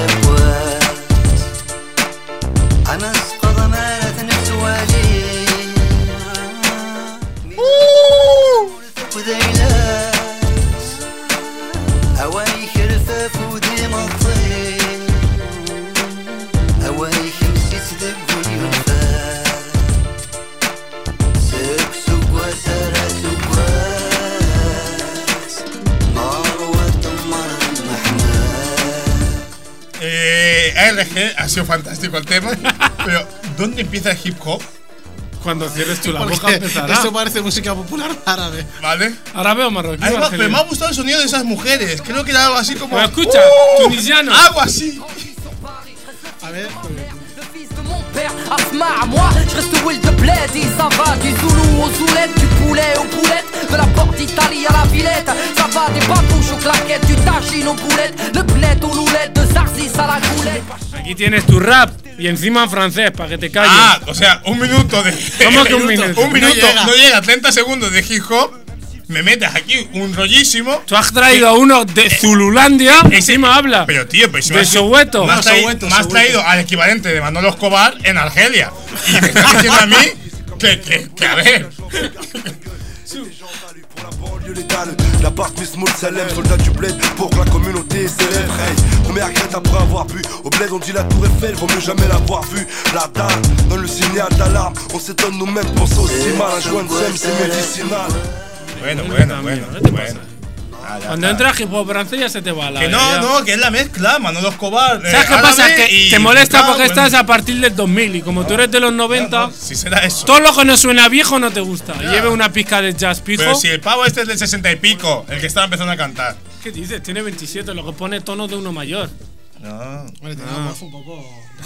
Eh, A R G, ha sido fantástico el tema. Pero, ¿dónde empieza el hip hop? Cuando cierres tú la Porque boca empezará. esto parece música popular árabe. ¿Vale? Árabe o marroquí. Además, o pero me ha argelino. gustado el sonido de esas mujeres. Creo que era algo así como. Pero escucha, ¡Uh! tunisiano. Algo así. A ver. Père Asma à moi, je reste Will de Bledi. Ça va du Zoulou aux Zoulettes, du poulet aux poulettes, de la porte d'Italie à la Villette. Ça va des babouches aux claquettes, du tagine aux boulettes, le bled aux loulettes, de Zarzis à la goulette. Aquí tienes tu rap y encima en francés para que te calles. Ah, o sea, un minuto de. ¿Cómo que un minuto? Un minuto, No llega. no llega, treinta segundos de hip hop. Me metes aquí un rollísimo. Tú has traído a uno de Zululandia y encima habla. Pero tío, pues si de me has- Soweto. Me has, No, traído- Soweto, me has Soweto. traído al equivalente de Manolo Escobar en Argelia. Y me estás diciendo a mí que, que, que a ver. Banlieue létale, la part Miss Moul Salem, soldat du bled pour que la communauté s'élève. Hey, première grette après avoir bu. Au bled on dit la tour Eiffel, vaut mieux jamais l'avoir vue. La dalle donne le signal d'alarme, on s'étonne nous-mêmes, pense aussi mal. Un joint de sème c'est médicinal. Bueno, bueno, bueno, bueno. Ah, ya Cuando está. entra hip hop francés ya se te va la Que olla, no, ya. no, que es la mezcla, Manolo Escobar. ¿Sabes qué árabe pasa? Que y- te molesta Ah, porque bueno. estás a partir del dos mil y como tú eres de los noventa, Si será eso. todo lo que no suena viejo no te gusta. Ya. Lleve una pizca de jazz pijo. Pero si el pavo este es del sesenta y pico, el que estaba empezando a cantar. ¿Qué dices? Tiene veintisiete, lo que pone tonos de uno mayor. No. Hombre, tiene Ah. una voz un poco.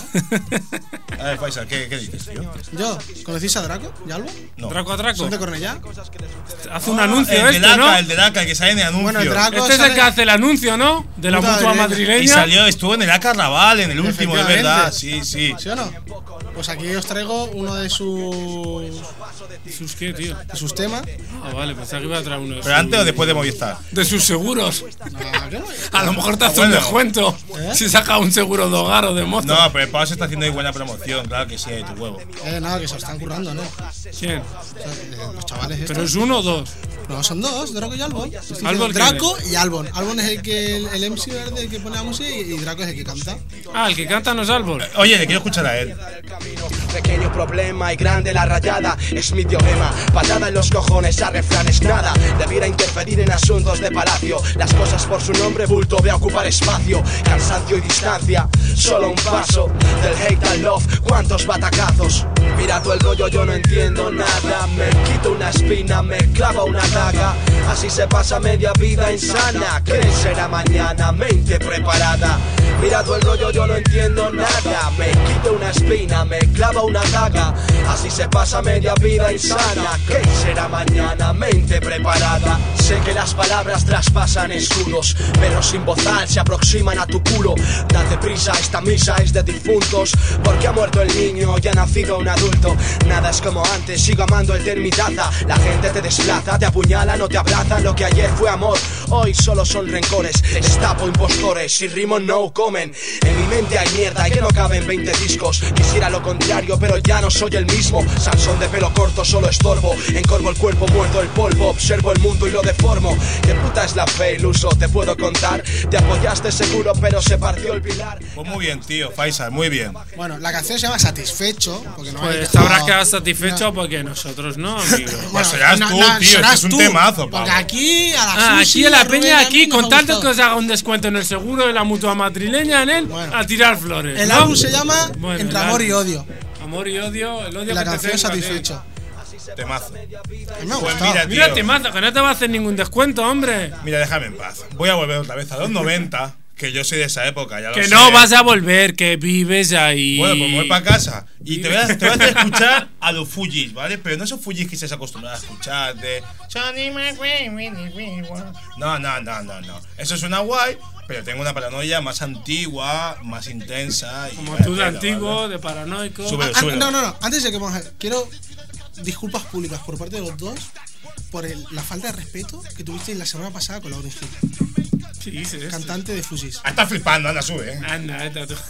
A ver, Faisal, ¿qué, qué dices, tío? Yo, ¿conocéis a Draco y Albo? No. Draco a Draco. ¿Son de Cornellá? Hace un anuncio el de este, Laca, ¿no? el de Laca, el que sale en el anuncio. Bueno, el Draco Este es el sale- que hace el anuncio, ¿no? De la Puta mutua madrileña. Y madrileña. salió, estuvo en el Laca Raval, en el último, es Efectivamente. verdad. Sí, sí. ¿Sí o no? Pues aquí os traigo uno de sus. ¿Sus qué, tío? de sus temas. Ah, vale, pensaba que iba a traer uno de ¿Pero sus- antes o después de Movistar? De sus seguros. Ah, ¿qué no? A lo mejor te Ah, hace un bueno. descuento. ¿Eh? Si saca un seguro de hogar o de moto. No, pero el pavo se está haciendo ahí buena promoción, claro que sí, de tu huevo. Eh, nada, que se lo están currando, ¿no? O ¿Quién? sea, eh, los chavales estos. ¿Pero es uno o dos? No, son dos, Draco y Albon. Estoy diciendo Albon, ¿quién Draco y Albon. Albon es el que el, el M C verde el que pone la música y, y Draco es el que canta. Ah, el que canta no es Árbol. Oye, le quiero escuchar a él. Pequeño problema y grande la rayada es mi teorema. Patada en los cojones a refranes nada. Debiera interferir en asuntos de palacio. Las cosas por su nombre bulto ve a ocupar espacio. Cansancio y distancia, solo un paso del hate al love. ¿Cuántos batacazos? Mira tú el rollo, yo no entiendo nada. Me quito una espina, me clava una daga. Así se pasa media vida insana. ¿Qué será mañana? Mente preparada. Mira tú el rollo, yo no entiendo nada. Me quito una espina, me clava una daga. Así se pasa media vida insana. ¿Qué será mañana? Mente preparada. Sé que las palabras traspasan escudos, pero sin bozal se aproximan a tu culo. Date prisa, esta misa es de difuntos. Porque ha muerto el niño y ha nacido un adulto. Nada es como antes, sigo amando el termitaza. La gente te desplaza, te apuñala, no te abraza. Lo que ayer fue amor, hoy solo son rencores. Destapo impostores, si rimo no comen. En mi mente hay mierda y que no caben veinte discos. Quisiera lo contrario, pero ya no soy el mismo. Sansón de pelo corto, solo estorbo. Encorvo el cuerpo, muerdo el polvo. Observo el mundo y lo deformo. ¿Qué puta es la fe, iluso? Te puedo contar. Te apoyaste seguro, pero se partió el pilar. Pues muy bien, tío, Faisal, muy bien. Bueno, la canción se llama Satisfecho. Porque no hay Pues que- te habrás no, quedado satisfecho porque nosotros no, amigo. Pues serás no, tú, no, tío, serás este es un tú, temazo, Porque pavo. aquí a la Ah, Susi, aquí en la a Rubén, peña, a mí aquí, nos con ha tanto que gustado. os haga un descuento en el seguro de la mutua madrileña, en él, a tirar flores. El ¿no? álbum se llama Bueno, Entre el amor y álbum. odio. Amor y odio, el odio Y la que te canción tengo a ti. Satisfecho. Temazo. A mí me ha Pues gustado. mira, Mira, tío. te mata, que no te va a hacer ningún descuento, hombre. Mira, déjame en paz. Voy a volver otra vez a los noventa, que yo soy de esa época, ya lo Que sé. no vas a volver, que vives ahí. Bueno, pues me voy para casa. Y te voy, a, te voy a hacer escuchar a los Fujis, ¿vale? Pero no esos Fujis que se has acostumbrado a escuchar de Johnny McRae, Winnie, Winnie, Winnie. No, no, no, no, no. Eso suena guay, pero tengo una paranoia más antigua, más intensa. Y Como vaya tú de tela, antiguo, ¿vale? de paranoico. Súbelo, Ah, súbelo. no, no, no. Antes de que vamos a. Quiero disculpas públicas por parte de los dos por el- la falta de respeto que tuvisteis la semana pasada con Lauryn Hill, Sí, dices esto. cantante de Fusis. Ah, está flipando, anda, sube, eh. Anda, esta tú.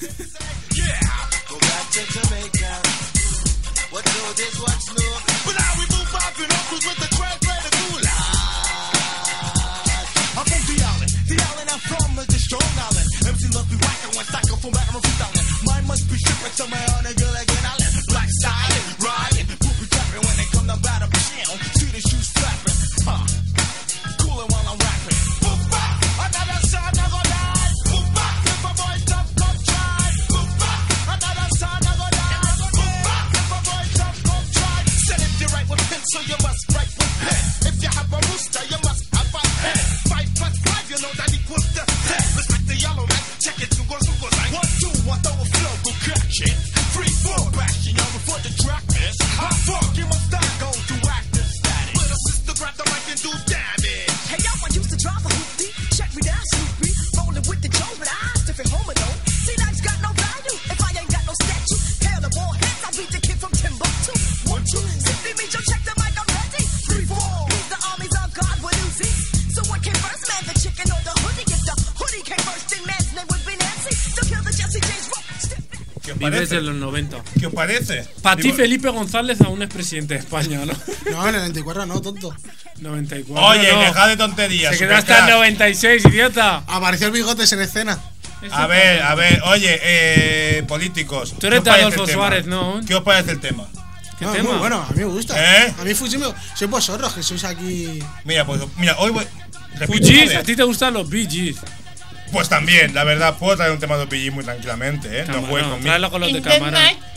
So you must write with pen. If you have a rooster, you must have a head. Five plus five, you know that equals the ten. Respect the yellow man, check it, two goes, two goes, like one, two, one, throw a flow, go catch it. Three, four, bashing you before the track is. Hot fuck, you must die, go to active status. Little sister, grab the mic and do damage. Hey yo, I used to drive a hoopty. Check me down, Snoopy. Rolling with the Joe, but I different home alone. See, life's got no value if I ain't got no statue. Hail the ball heads, I beat the kid from Timbuktu. One, two, simply meet your check the mic, I'm ready. Three, four, meet the armies of God with Uzi. So what came first, man, the chicken or the hoodie? If the hoodie came first, then man's name would be Nancy. To kill the Jesse James Rock. ¿Qué os Vives parece? en los noventa. ¿Qué os parece? Para ti, Digo, Felipe González aún es presidente de España, ¿no? No, en el noventa y cuatro no, tonto. noventa y cuatro. Oye, no. dejad de tonterías. Se quedó hasta el supercrack. noventa y seis, idiota. Apareció el Bigotes en escena. A ver, a ver, oye, eh, políticos. Tú ¿qué eres os de parece Adolfo el tema? Suárez, ¿no? ¿Qué os parece el tema? ¿Qué No, tema? muy bueno, a mí me gusta. ¿Eh? A mí Fuji me. Soy vosotros, que sois aquí. Mira, pues, mira, hoy voy, repito Fugees, otra a vez. ti te gustan los Bee Gees. Pues también, la verdad, puedo traer un tema de los Bee Gees muy tranquilamente, ¿eh? No Camarón, juegues conmigo. tráelo con los de cámara.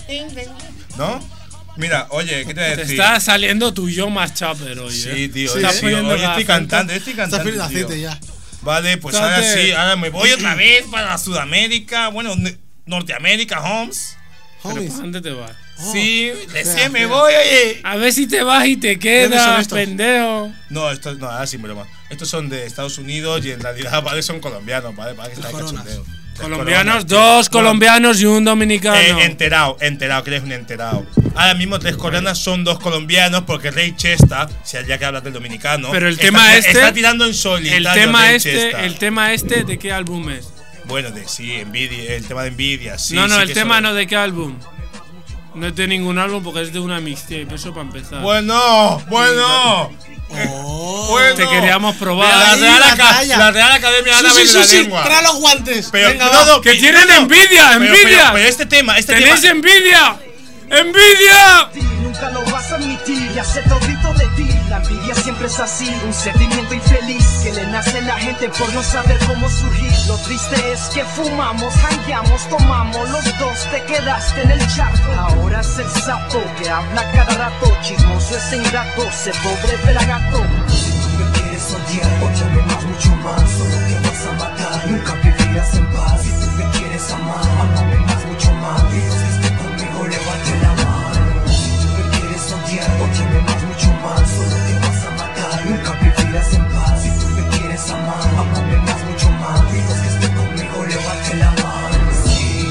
¿No? Mira, oye, ¿qué te voy a Te decir? está saliendo tu yo más chopper hoy, Sí, ¿eh? tío, Te hoy estás sí, poniendo hoy estoy acento. cantando, estoy cantando. Está feliz de tío. aceite ya. Vale, pues Date. ahora sí, ahora me voy otra vez para Sudamérica, bueno, ne- Norteamérica, Homes. ¿Pero para dónde te vas? Sí, recién espera, me espera. voy, oye. A ver si te vas y te ¿Dónde son quedas, estos? pendejo. No, estos no, ahora sin broma. Estos son de Estados Unidos y en realidad, vale, son colombianos, ¿vale? Para que está de cachondeo. De Colombianos, coronas. dos Bueno, colombianos y un dominicano. Eh, enterado, enterado, que eres un enterado. Ahora mismo tres coronas son dos colombianos porque Rey Chesta, si ya que hablas del dominicano, Pero el está, tema este. está tirando en solitario. El tema Rey este, Chesta. el tema este, ¿de qué álbum es? Bueno, de sí, envidia, el tema de envidia, sí. no, no, sí el que tema son- no de qué álbum. No es de ningún álbum porque es de una mixtape, eso para empezar. Bueno, bueno. Oh, Bueno. Te queríamos probar. La Ahí, Real, Aca- batalla. la Real Academia Sí, Árabe sí, de la sí, sí, Lengua. trae los guantes. Pero, Venga, no, va. no, ¡Que pero- tienen no, no. envidia, Pero- envidia! Pero, pero este tema, este ¡Tenéis tema. envidia! ¡Envidia! Nunca lo vas a admitir, ya sé todito de ti. La envidia siempre es así, un sentimiento infeliz que le nace a la gente por no saber cómo surgir. Lo triste es que fumamos, jangueamos, tomamos, los dos te quedaste en el charco. Ahora es el sapo que habla cada rato, chismoso es ingrato, se pobre pelagato. Si tú me quieres odiar, óyame más, mucho más, solo te vas a matar. Nunca vivirás en paz. Si tú me quieres amar, amame más, mucho más. Y los que estén conmigo, levante la mano. Si tú me quieres odiar, óyame más, mucho más, solo te vas a matar. Nunca vivirás en paz. Si tú me quieres amar, amame más, mucho más. Y los que estén conmigo, levante la mano. Sí,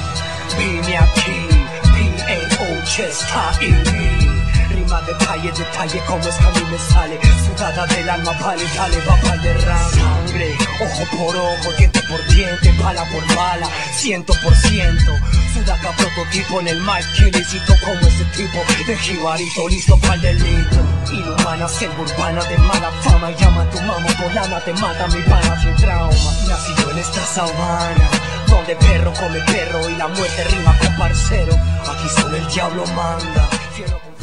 vine aquí, P A O Chesta y rima detalle, detalle, como es que a mí me sale. Sudada del alma, vale, dale, va pa' derramar. Sangre, ojo por ojo, diente por diente, bala por bala, ciento por ciento. Sudaca prototipo en el mic, quilicito como ese tipo de jibarito, listo pa'l delito. Inhumana, selva urbana de mala fama, llama a tu mamá polana, te mata mi pana sin trauma. Nacido en esta sabana, donde perro come perro y la muerte rima con parcero. Aquí solo el diablo manda. Fiero con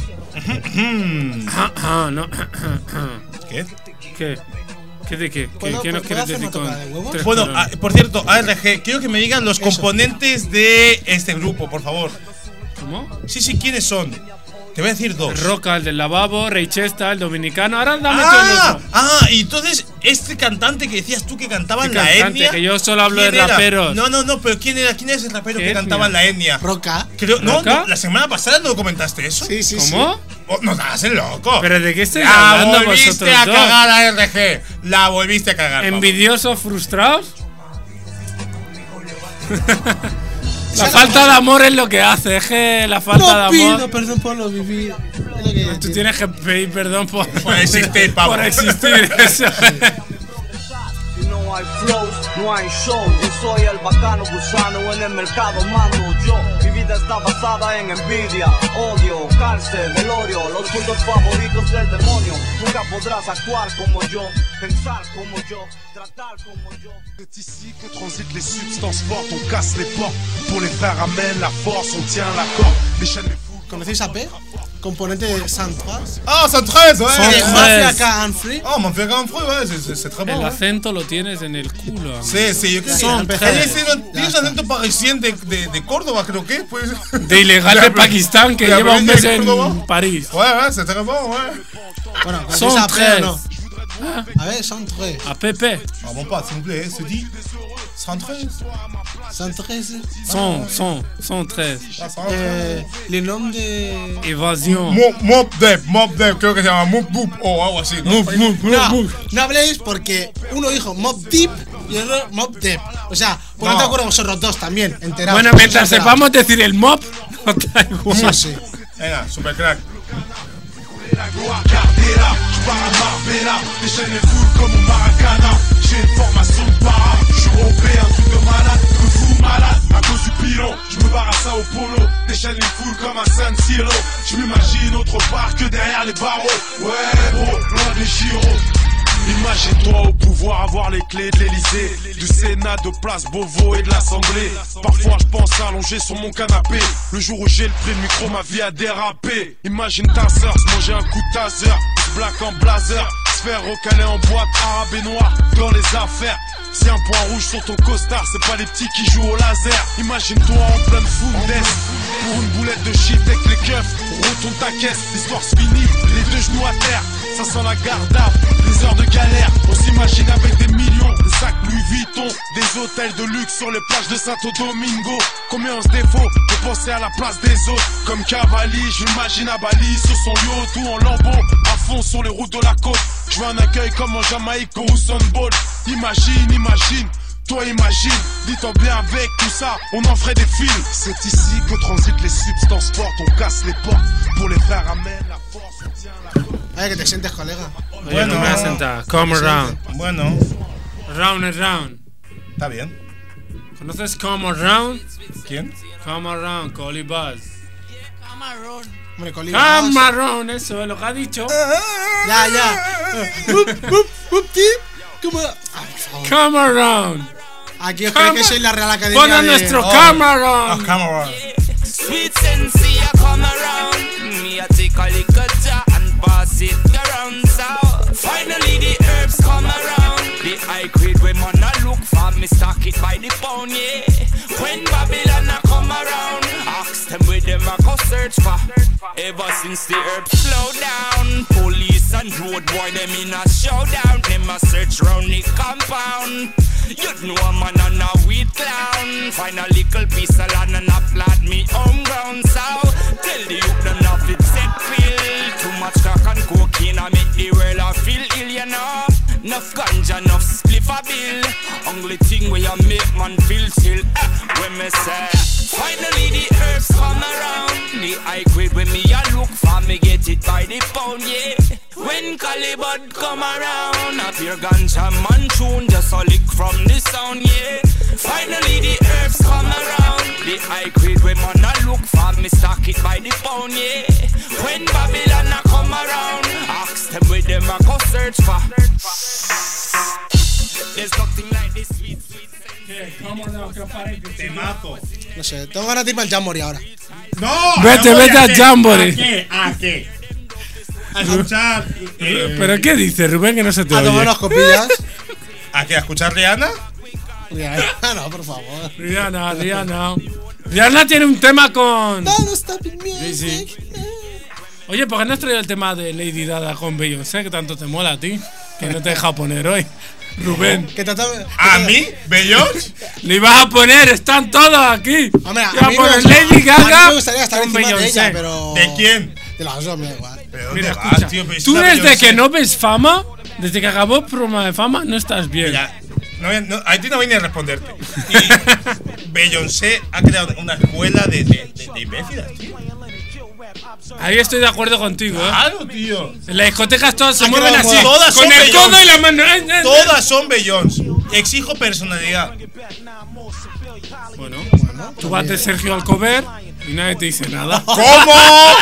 Ah, ah, no. ¿Qué? ¿Qué? ¿Qué de qué? ¿Qué, ¿Puedo- qué nos puedo quieres hacer decir una con toca de huevos? tres Bueno, coronas? ah, por cierto, A R G, quiero que me digan los componentes de este grupo, por favor. ¿Cómo? Sí, sí, ¿quiénes son? Te voy a decir dos. Roca, el del lavabo, Rey Chesta, el dominicano. Ahora dame todo el Ah, otro. ah, y entonces este cantante que decías tú que cantaba en ¿Qué la cantante? etnia. Que yo solo hablo ¿quién de era? raperos. No, no, no, pero ¿quién era? ¿Quién es el rapero ¿Qué que cantaba en etnia? la etnia? Roca. Creo, no, ¿Roca? no, la semana pasada no comentaste eso. Sí, sí, ¿Cómo? Oh, no te hagas el loco. ¿Pero de qué estáis La hablando volviste vosotros a dos? cagar a R G. La volviste a cagar. vamos. ¿Envidiosos, frustrados? La falta de amor es lo que hace, es que la falta No de pido amor. perdón por lo vivido. Es lo que yo Tú digo. tienes que pedir perdón por, Por existir, pavo. por existir. Eso. No hay flows, no hay show. Yo soy el bacano gusano, en el mercado mando yo. Mi vida está basada en envidia, odio, cárcel, velorio, los puntos favoritos del demonio. Nunca podrás actuar como yo, pensar como yo, tratar como yo. C'est ici que transitent les substances fortes, on casse les portes. Pour les frères amène la force, on tient la corde. Déchaîne les fous. ¿Conocéis a P? Componente de Soundtracks. Ah, son tres, ouais. Son De tres. Mafia Country. Oh, Mafia Country, ouais, c'est- c'est c'est très bon. El ouais. acento lo tienes en el culo. amigo. Sí, sí, yo creo que Son Él tres. es- Tienes acento parisien de, de, de Córdoba, creo que pues. De ilegal de Pakistán que de la lleva un provincia mes de Córdoba. en París. Ouais, ouais, c'est très bon, ouais. Bueno, ¿conocéis Son a P o tres. no? A ver, son tres. A Pepe. Ah bon, pas, s'il vous plaît, se dit. cent treize. Son tres. Son, son, son tres. Ah, cent treize. Eh, le nombre de. Evasión. Mob, Mob Dev, Mob Dev, creo que se llama Mob Boop o algo así. ¿no? Move, move, move, No, move. no habléis porque uno dijo Mob Deep y el otro Mob Deep. O sea, pues no, No. te acuerdo vosotros dos también, enterados. Bueno, mientras Enterados. sepamos decir el mob, no da igual. Sí, sí. Venga, super crack. La gloire, gardez-la. J'pars à Marbella, déchaîne les foules comme au Maracana. J'ai une formation de para, j'suis européen, un truc de malade, de fou malade. À cause du pilon, j'me barre à Sao Paulo, déchaîne les foules comme à San Siro. J'm'imagine autre part que derrière les barreaux. Ouais, bro, loin des gyros. Imagine-toi au pouvoir avoir les clés de l'Elysée, du Sénat, de Place Beauvau et de l'Assemblée. Parfois je pense allongé sur mon canapé. Le jour où j'ai le prix de micro, ma vie a dérapé. Imagine ta sœur se manger un coup de taser, black en blazer, se se faire recaler en boîte arabe et noire dans les affaires. Si un point rouge sur ton costard, c'est pas les petits qui jouent au laser. Imagine-toi en pleine foundaise, pour une boulette de shit avec les keufs. Retourne ta caisse, l'histoire se finit, les deux genoux à terre. Ça sent la garde-à, les heures de galère. On s'imagine avec des millions, des sacs Louis Vuitton, des hôtels de luxe sur les plages de Santo Domingo. Combien on se défaut de penser à la place des autres. Comme Cavalli, je m'imagine à Bali, sur son yacht ou en lambeau, à fond sur les routes de la côte. Je veux un accueil comme en Jamaïque ou Usain Bolt. Imagine, imagine, toi imagine. Dis-toi bien avec tout ça, on en ferait des films. C'est ici que transitent les substances fortes. On casse les portes pour les frères amène la force. Ay, que te sientes, colega. Oye, no me voy a sentar. Come around. Bueno. Round and round. Está bien. ¿Conoces Come Around? ¿Quién? Come Around, Collie Buzz. Hombre, Collie Come Buzz. Around, eso es lo que ha dicho. Ya, ya. Up, up, up, tip. Come on. Ah, por favor. Come Around. Aquí os creéis que sois la Real Academia Pon a de... nuestro Oh. Come Around. Oh, come around. Sweet sensei, I come around. Me, I take a little jar and pass it around. So finally the herbs come around. The high grade when man a look for me, stock it by the pound, yeah. When Babylon a come around, ask them where them a go search for. Ever since the herbs slow down, police and road boy them in a showdown. Them a search round the compound. You know a man and a weed clown. Find a little piece of land and applaud me home ground. So tell the youth them not fit set feel. Too much crack and cocaine I make the world a feel ill, you know. Enough ganja, enough spliff a bill. Only thing where you make man feel chill. eh, When me say finally the herbs come around. The high grade when me a look for me get it by the pound, yeah. When Calibut come around, a pure ganja man tune, just a lick from the sound, yeah. Finally the herbs come around. The high grade when man a look for me stock it by the pound, yeah. When Babylon a come around, ask them where them a go search for. There's nothing like this sweet, sweet. Temazo. No sé, tengo ganas de irme al Jamboree ahora. No. Vete, no voy vete a a qué, Jamboree. ¿A qué? ¿A qué? A escuchar. eh, ¿Pero qué dices, Rubén, que no se te A oye? tomar unas copillas. ¿A qué? ¿A escuchar Rihanna? Rihanna, no, por favor. Rihanna, Rihanna. Rihanna tiene un tema con... Don't stop it, Sí, sí. Oye, ¿por qué no has traído el tema de Lady Dada con Beyoncé, que tanto te mola a ti? Que no te he dejado poner hoy. Rubén. ¿Qué te ¿A mí? ¿Beyoncé? Le ibas a poner, están todos aquí. Hombre, a Iba a mí poner me- Lady a mí Gaga me gustaría estar con encima de Beyoncé. ella, pero... ¿De quién? De las dos, me da igual. ¿Pero dónde Mira, vas, escucha, tío? Pero tú es la desde Beyoncé. que no ves fama, desde que acabó el programa de fama, no estás bien. Mira, no, voy a- no, a ti no voy ni a responderte. Y Beyoncé ha creado una escuela de, de, de, de imbéciles, tío. Ahí estoy de acuerdo contigo, ¿eh? Claro, tío. En las discotecas todas se Ha mueven creado así, moda. Todas con son el Beyoncé. codo y la mano. Ay, ay, ay. Todas son Beyoncé. Exijo personalidad. Bueno, tú vas de Sergio Alcover y nadie te dice nada. ¿Cómo?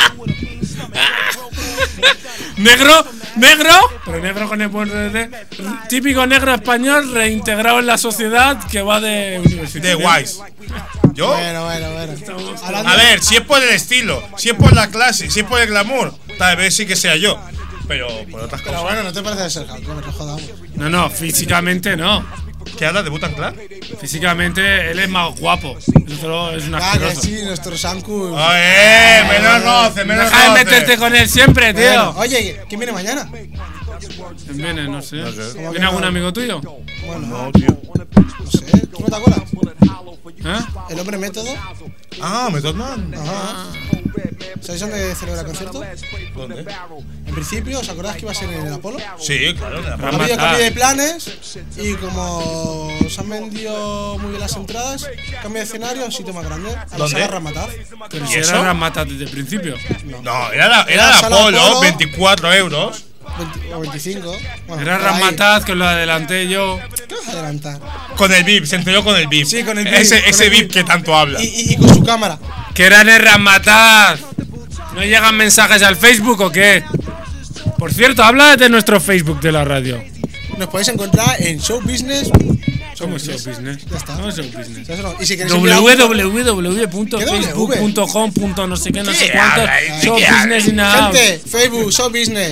Negro, negro, pero negro con el buen de, típico negro español reintegrado en la sociedad que va de universidad. De guays. ¿Yo? Bueno, bueno, bueno. Hablando- A ver, si es por el estilo, si es por la clase, si es por el glamour, tal vez sí que sea yo. Pero por otras Pero cosas. bueno, no te parece de Sergio Alcover, no jodamos. No, no, físicamente no. ¿Qué habla de Wu-Tang Clan? Físicamente él es más guapo. El otro es un Ah, que asqueroso. sí, nuestro Sanku. ¡Eh! ¡Menos roce, menos Deja de roce! meterte con él siempre, tío. Bueno, oye, ¿quién viene mañana? ¿Quién viene? No sé. No sé. ¿Viene algún amigo tuyo? Bueno, No, tío. no sé. ¿Tú no te acuerdas? ¿Eh? ¿El hombre método? Ah, me tornan. Ajá. ¿Sabéis dónde celebra el concierto? ¿Dónde? En principio, ¿os acordáis que iba a ser en el Apolo? Sí, claro. en la Ha Rama- palma. habido matar. cambio de planes y como se han vendido muy bien las entradas, cambio de escenario a un sitio más grande. A la ¿Dónde? sala Ramataz. Pero ¿Y si eso? era Ramata desde el principio. No, era la, Era era la sala Apolo, Apolo. veinticuatro euros. veinte o veinticinco. Bueno, Era por ahí. Ramataz, que lo adelanté yo. ¿Qué vas a adelantar? Con el V I P, se enteró con el V I P. Sí, con el V I P, Ese, con ese el V I V I P P. que tanto habla. Y, y- y con su cámara. Que eran el Ramataz. ¿No llegan mensajes al Facebook o qué? Por cierto, habla de nuestro Facebook de la radio. Nos podéis encontrar en Show Business. Somos Show Business. Ya está. Somos Show Business. Ya solo. Y si queréis enviar w algún- w w punto facebook punto com punto no sé qué, no sé ¿Qué cuánto. habla? ¿De Show qué Business habla? in a house. Gente, Facebook, Show Business.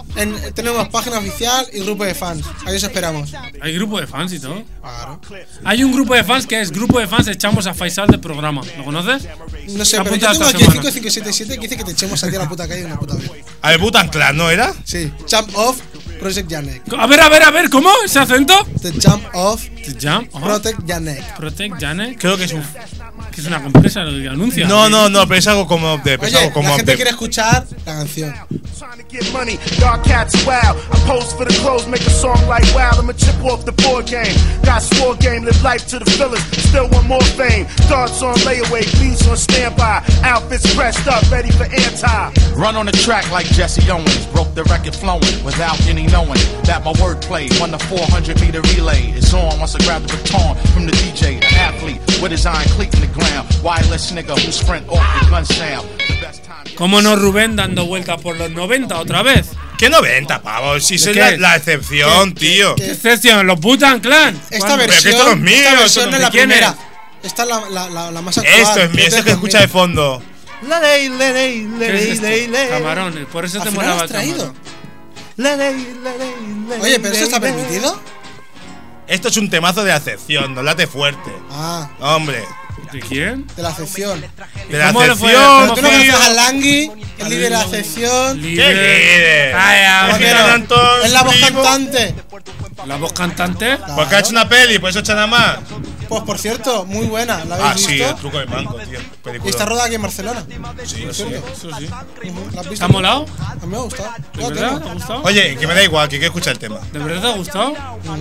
En- tenemos página oficial y grupo de fans. Ahí os esperamos. Hay grupo de fans y todo. Claro. Hay un grupo de fans que es grupo de fans echamos a Faisal del programa. ¿Lo conoces? No sé, Se ha pero yo apuntado tengo esta aquí semana. cinco cinco siete siete que dice que te echemos a ti a la puta calle una puta vez. Al Butan Clan, ¿no era? Sí. Jump off Project Janek. A ver, a ver, a ver, ¿cómo? ¿Ese acento? The Jump off The Jump off. Protect Janek. Protect Janek. Creo que es un. Que es una empresa lo que anuncia. No, no, no, pero es algo como update. Es Oye, algo como la gente update. quiere escuchar la canción. Get money, dark cats wild. I pose for the clothes, make a song like wow. I'm a chip off the board game. Got swore game, live life to the fullest. Still want more fame. Thoughts on layaway, beats on standby. Outfits pressed up, ready for anti. Run on the track like Jesse Owens. Broke the record flowing without any knowing that my wordplay won the four hundred meter relay. It's on once I grab the baton from the D J, the athlete with his iron cleat in the ground. Wireless nigga who sprint off the gun sound. The best time. ¿Cómo no, Rubén, dando vueltas por los noventa otra vez? ¿Qué noventa, pavo? Si ¿De es qué la, es? la excepción, tío. ¿Qué excepción? ¿Los Butan Clan? Esta ¿Cuándo? Pero que esto no es versión, mío, esta esto versión no es es la de quién primera. es. Esta es la, la, la, la más actual. Esto es mío, esto es que escucha de fondo. La ley, la ley, la ¿Qué es ley, esto? la ley, la ley. Camarones, por eso te Al final molaba has el traído. camarón. La ley, la ley, la ley, Oye, pero eso está la ley. permitido. Esto es un temazo de acepción, no late fuerte. Ah, Hombre, ¿De quién? de la sección. de la ¿Cómo le fue? acepción, ¿Cómo ¿Tú no fue? tío. conoces a Langui, el líder de la sección? ¿Qué líder? Ay, ay, ¿Por qué mira, no? Antón, Es la voz primo. cantante. La voz cantante. Porque ha hecho una peli, por eso echa nada más. Pues por cierto, muy buena. ¿La habéis Ah, sí, visto? el truco de mango, tío. Y Película. está rodada aquí en Barcelona. Sí, sí. Eso sí. Ujú, ¿La has ¿Te visto? ha molado? A mí me ha gustado. ¿De Yo la verdad? tengo. ¿Te ha gustado? Oye, que me da igual, que quiero escuchar el tema. ¿De verdad te ha gustado?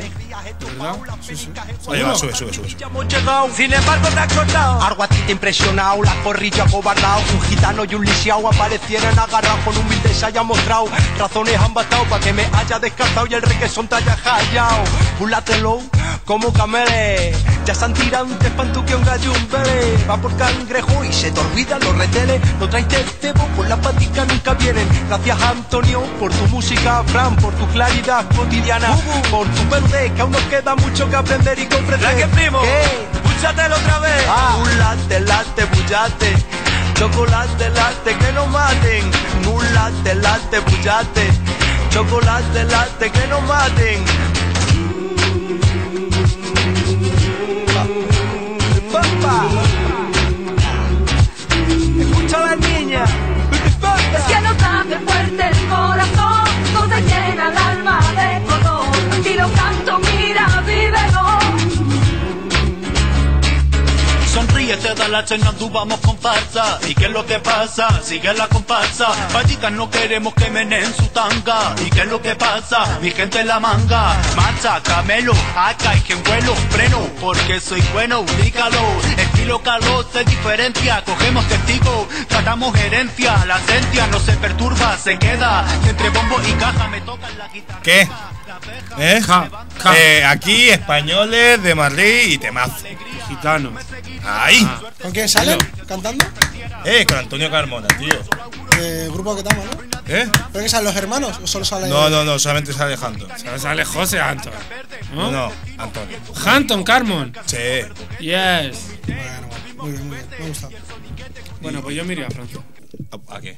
¿De verdad? Sí, sí. Oye, va, sube, sube, sube. Ya hemos llegado, sin embargo te has cortado. Algo a ti te ha impresionado, la corrilla cobardao. Un gitano y un lisiao aparecieran agarrados con humilde se haya mostrado. Razones han bastado para que me haya descartado y el requesón te haya hallado. Búlatelo como camele. Ya se han tirado un espanto que un gallo un bebé. Va por cangrejo y se te olvidan los reteles. No traes el cebo, por las paticas nunca vienen. Gracias Antonio por tu música, Fran, por tu claridad cotidiana. Por tu verde, que aún nos queda mucho que aprender y comprender. ¿Qué primo? ¿Qué? Púchatelo otra vez. Ah. Un latte, latte, bullate. Chocolate, latte, que no maten. Un latte, latte, bullate. Chocolate, latte, que no maten. Pampa. Escucha a la niña. Es que nos hace fuerte el corazón, nos llena el alma de color. Y lo canto, mira, vívelo. Sonríete, da la señal, tú vamos con farsa. ¿Y qué es lo que pasa? Sigue la comparsa. Vallicas no queremos que menen su tanga. ¿Y qué es lo que pasa? Mi gente en la manga. Marcha, camelo, acá hay quien vuelo. Freno, porque soy bueno, dígalo. Estilo Carlos se diferencia. Cogemos testigo, tratamos herencia. La esencia no se perturba, se queda. Entre bombo y caja me tocan la guitarra. ¿Qué? ¿Eh? Ja, ja. Eh, aquí, españoles de Madrid y temazo. Gitano. Ahí. ¿Con quién salen? ¿Cantando? Eh, con Antonio Carmona, tío. Eh, grupo que estamos, ¿no? ¿Eh? ¿Pero que salen los hermanos o solo sale? No, no, no, solamente sale Alejandro. Se sale José Anton. No, ¿No? no, Antonio. Hanton Carmon. Sí. Yes. Bueno, muy bien, muy bien. Me ha gustado. Bueno, pues yo me iría a Francia. ¿A, a qué?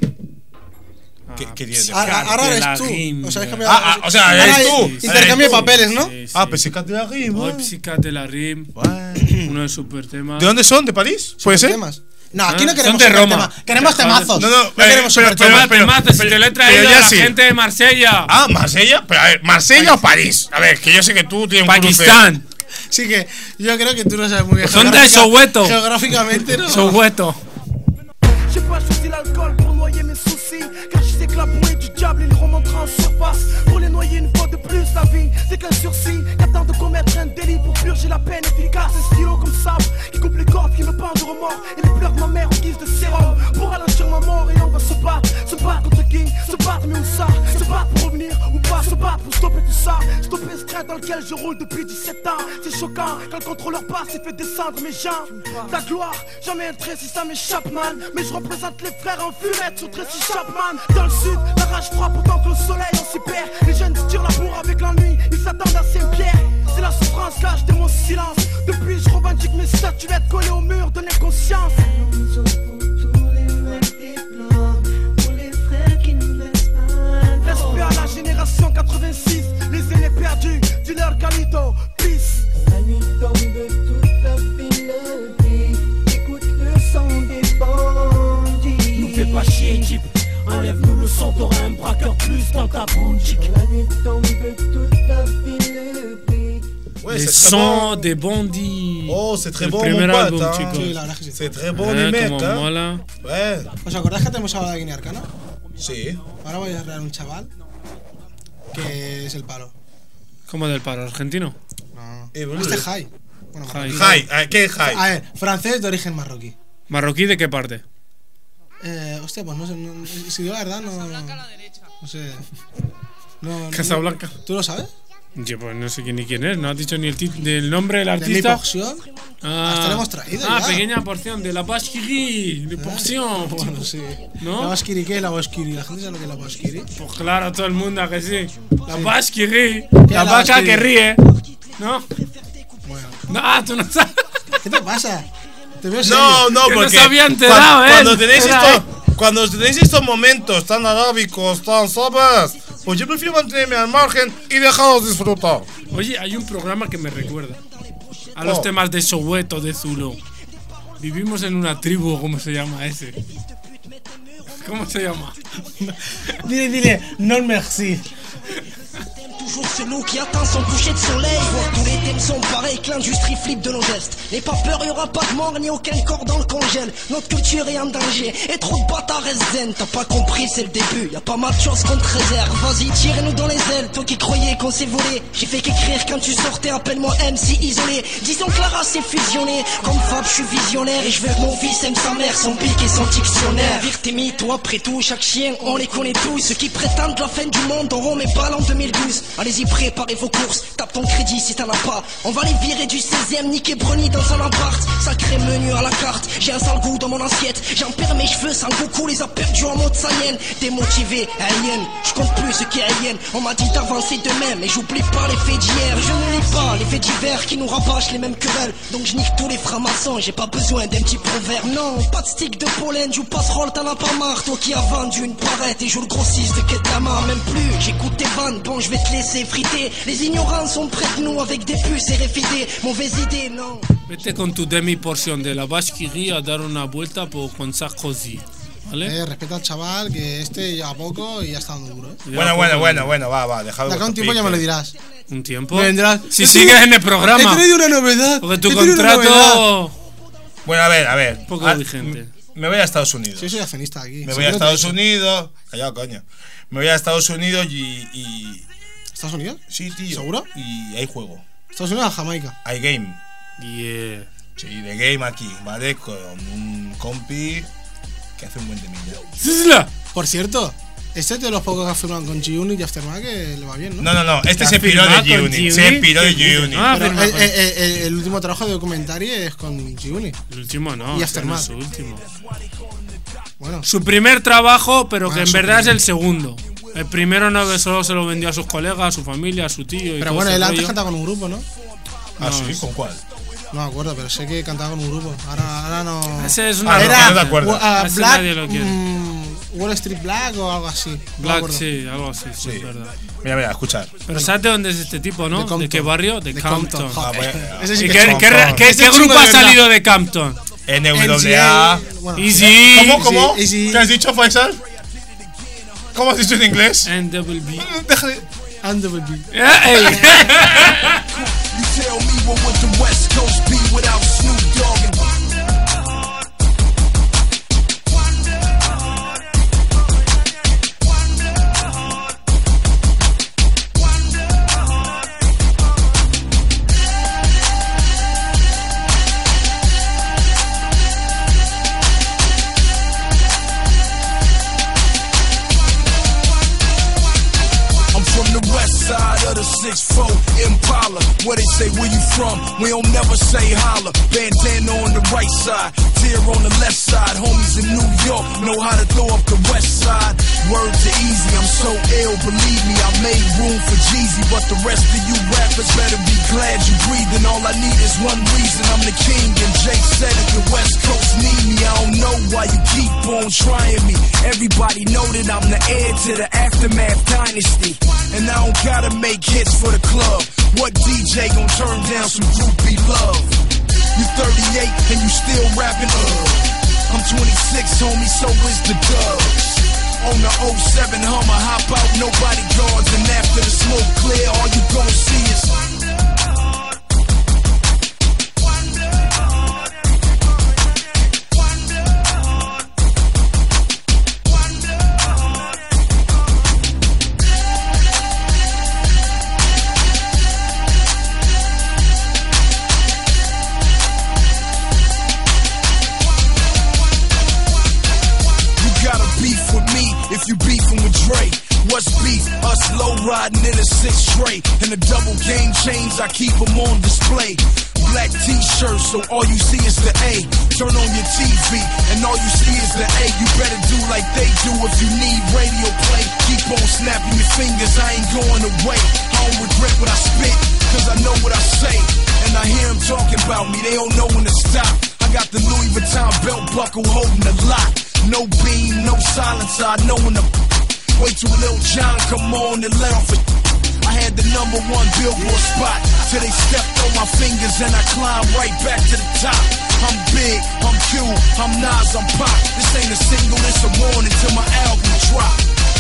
Ah, ¿Qué, qué tienes de Ahora, ahora de eres la tú. rima. O sea, es cambiado- Ah, ah, o sea, Ahora eres hay tú. Intercambio de Eres tú. papeles, ¿no? Sí, sí. Ah, pues sí que te la rima. Hoy Psicate la Rim. Uno de super temas. ¿De dónde son? ¿De París? ¿Puede ser? Temas. No, aquí no Ah, queremos son de super Roma. temas. Queremos temazos. No, no, no eh, queremos pero- super pero- temas. pero- Temazos, si pero- te lo he pero traído ya a la sí. gente de Marsella. Ah, ¿Marsella? Pero a ver, ¿Marsella o París? A ver, que yo sé que tú tienes un Pakistán. Sí que yo creo que tú no sabes muy bien. Son de Geográfica- Soweto. Geográficamente no. Soweto. J'ai pas choisi l'alcool pour noyer mes soucis, car je sais que la bouée du diable il remontera en surface. Pour les noyer une fois de plus, la vie c'est qu'un sursis qu'attend de commettre un délit pour purger la peine efficace. Un stylo comme sable qui coupe les cordes, qui me peint de remords et les pleurs de ma mère en guise de sérum pour ralentir ma mort. Et on va se battre, se battre contre qui? Se battre mais où ça? Se battre pour revenir ou pas? Se battre pour stopper tout ça, stopper ce train dans lequel je roule depuis dix-sept ans. C'est choquant quand le contrôleur passe et fait descendre mes jambes. Ta gloire, jamais un trait si ça m'échappe man. Mais je représente les frères en fumette sur Tracy Chapman. Dans le sud, la rage frappe autant que le soleil on s'y perd. Les jeunes se tirent la bourre avec l'ennui, ils s'attendent à Saint-Pierre. C'est la souffrance cache de mon silence. Depuis je revendique mes statuettes collées au mur de l'inconscience. Respect à la génération. t'aurais un braqueur plus dans ta boutique. Ouais, Les c'est très sons bon. de Bondi. Oh, c'est très El bon, primer mon pote, álbum, hein. chicos. Sí, la verdad es que sí. C'est très bon, Eh, les mecs, como hein. mola. Ouais. ¿Os acordáis que tenemos hablado de Guinea Arcana? Sí. Ahora voy a traer un chaval que es el palo. ¿Cómo del paro? ¿Argentino? No. Eh, boludo. Este es Jai. Bueno, Jai. marroquí. Jai, ¿qué es Jai? A ver, francés de origen marroquí. ¿Marroquí de qué parte? Eh, hostia, pues no sé. No, si digo la verdad, no. No sé. No, Casablanca. no- ¿Tú lo sabes? Yo pues no sé quién ni quién es, no has dicho ni el, tit- del nombre del De mi artista. porción. Ah, Hasta lo hemos traído Ah, ya. pequeña porción de la Basquiri, de porción. Bueno, sí. ¿No? La basquiri, ¿qué es la basquiri? La gente sabe lo que es la basquiri. Pues claro, todo el mundo a que sí. La Sí. Basquiri, ¿Qué la es la vaca Basquiri? que ríe. ¿No? Bueno. No, tú no sabes. ¿Qué te pasa? Te veo serio. No, no, Que no porque se había enterado, cuan- ¿eh? cuando tenéis Era, estos, cuando tenéis estos momentos tan arábicos, tan sabes, pues yo prefiero mantenerme al margen y dejaros disfrutar. Oye, hay un programa que me recuerda a los Oh. temas de Soweto, de Zulu. Vivimos en una tribu, ¿cómo se llama ese? ¿Cómo se llama? Dile, dile, non merci. Toujours celui qui atteint son coucher de soleil. Je vois que tous les thèmes sont pareils, que l'industrie flippe de nos gestes. N'aie pas peur, y'aura pas de mort ni aucun corps dans le congèle. Notre culture est en danger et trop de bâtards restent zen. T'as pas compris, c'est le début, y'a pas mal de choses qu'on te réserve. Vas-y, tire-nous dans les ailes, toi qui croyais qu'on s'est volé. J'ai fait qu'écrire quand tu sortais, appelle-moi M C isolé. Disons que la race est fusionnée. Comme Fab, je suis visionnaire et je veux que mon fils aime sa mère, son pic et son dictionnaire. Vire tes mythos, après tout, chaque chien, on les connaît tous. Ceux qui prétendent la fin du monde auront mes balles en deux mille douze. Allez-y, préparez vos courses, tape ton crédit si t'en as pas. On va les virer du seizième, niquer Brony dans un appart. Sacré menu à la carte, j'ai un sale goût dans mon assiette. J'en perds mes cheveux, sans Goku les a perdus en mode Saiyan. Démotivé, alien, je compte plus ce qui est alien. On m'a dit d'avancer demain, mais j'oublie pas les faits d'hier. Je ne lis pas les faits divers qui nous rabâchent les mêmes querelles. Donc je nique tous les francs-maçons, j'ai pas besoin d'un petit proverbe. Non, pas de stick de pollen, joue passerole, t'en as pas marre. Toi qui as vendu une barrette et joue le grossiste de Ketama. Même plus, j'écoute tes vannes, bon je vais te laisser friter. Les ignorants sont près de nous avec des puces et réfidés. Mauvaise idée, non. Vete con tu demi porción de la Basquiri a dar una vuelta por con Sarkozy. ¿Vale? Eh, respeta al chaval que este lleva poco y ya está dando duro, eh. Bueno, bueno, bueno, bueno, va, va, dejad De acá a un tiempo ya me lo dirás. Un tiempo. Me vendrás. Si He sigues traído- en el programa. He traído una novedad. Porque tu he traído una contrato. Bueno, a ver, a ver. Poco Ah, vigente. m- Me voy a Estados Unidos. Sí, soy accionista aquí. Me Sí, voy a lo Estados te he dicho. Unidos. Callado, coño. Me voy a Estados Unidos y. y- ¿Estados Unidos? Sí, tío. ¿Seguro? Y hay juego. Estados Unidos a Jamaica. Hay game. Yeah. Sí, de game aquí, ¿vale? Con un compi que hace un buen temilla. ¡Sisla! Por cierto, este es de los pocos que firman con G-Unit y Aftermath que le va bien, ¿no? No, no, no. Este ¿Te se has piró de firmado con G-Unit. G-Unit? Se piró de G-Unit. Ah, Pero firma el, con- el- el- el último trabajo de documentario es con G-Unit. El último no. Y ese no Aftermath. es su último. Bueno, Su primer trabajo, pero que Bueno, en su verdad es primer. el segundo. El primero no, que solo se lo vendió a sus colegas, a su familia, a su tío. Y pero todo bueno, ese él antes rollo. cantaba con un grupo, ¿no? Ah, No, sí, es- ¿con cuál? No me acuerdo, pero sé que cantaba con un grupo. Ahora, ahora no. Ese es una Ah, no, era, no te acuerdas. Ah, Ese Black, nadie lo quiere. mm, Wall Street Black o algo así. No me Black, acuerdo. sí, algo así, sí, Sí. es verdad. Mira, mira, escuchad. Pero ¿sabes de dónde es este tipo, no? De ¿De, Compton. qué barrio? De, De Compton. Compton. Ah, Joder. pues, Ese sí ¿Y que qué, es qué- Compton. qué- Ese qué chungo grupo de ha verdad. salido de Compton? N W A. Bueno, Easy. ¿Cómo, cómo? Easy, easy. ¿Qué has dicho, Faisal? ¿Cómo has dicho en inglés? N W B. Deja de. And the Baby. Eh, ey. You tell me what would the West Coast be without Snoop Dogg and I'm from the west side of the six four Impala. Where they say, where you from? We don't never say holla. Bandana on the right side, tear on the left side. Homies in New York know how to throw up the west side. Words are easy, I'm so ill, believe me. I made room for Jeezy, but the rest of you rappers better be glad you breathing. All I need is one reason, I'm the king. And Jake said if the West Coast need me, I don't know why you keep on trying me. Everybody know that I'm the heir to the Aftermath dynasty. And I don't gotta make hits for the club. What D J gon' turn down some groupie love? You thirty-eight and you still rapping, uh. I'm twenty-six, homie, so is the dubs. on the oh seven Hummer, hop out, nobody guards, and after the smoke clear, all you gon' see is if you beefing with Dre. What's beef? Us low riding in a six straight. And the double game chains, I keep them on display. Black t-shirts, so all you see is the A. Turn on your T V, and all you see is the A. You better do like they do if you need radio play. Keep on snapping your fingers, I ain't going away. I don't regret what I spit, cause I know what I say. And I hear them talking about me, they don't know when to stop. I got the Louis Vuitton belt buckle holding the lot. No beam, no silencer, I know when to wait till Lil Jon come on and let off a I had the number one billboard spot till they stepped on my fingers and I climbed right back to the top. I'm big, I'm Q, I'm Nas, I'm Pop. This ain't a single, it's a warning till my album drop.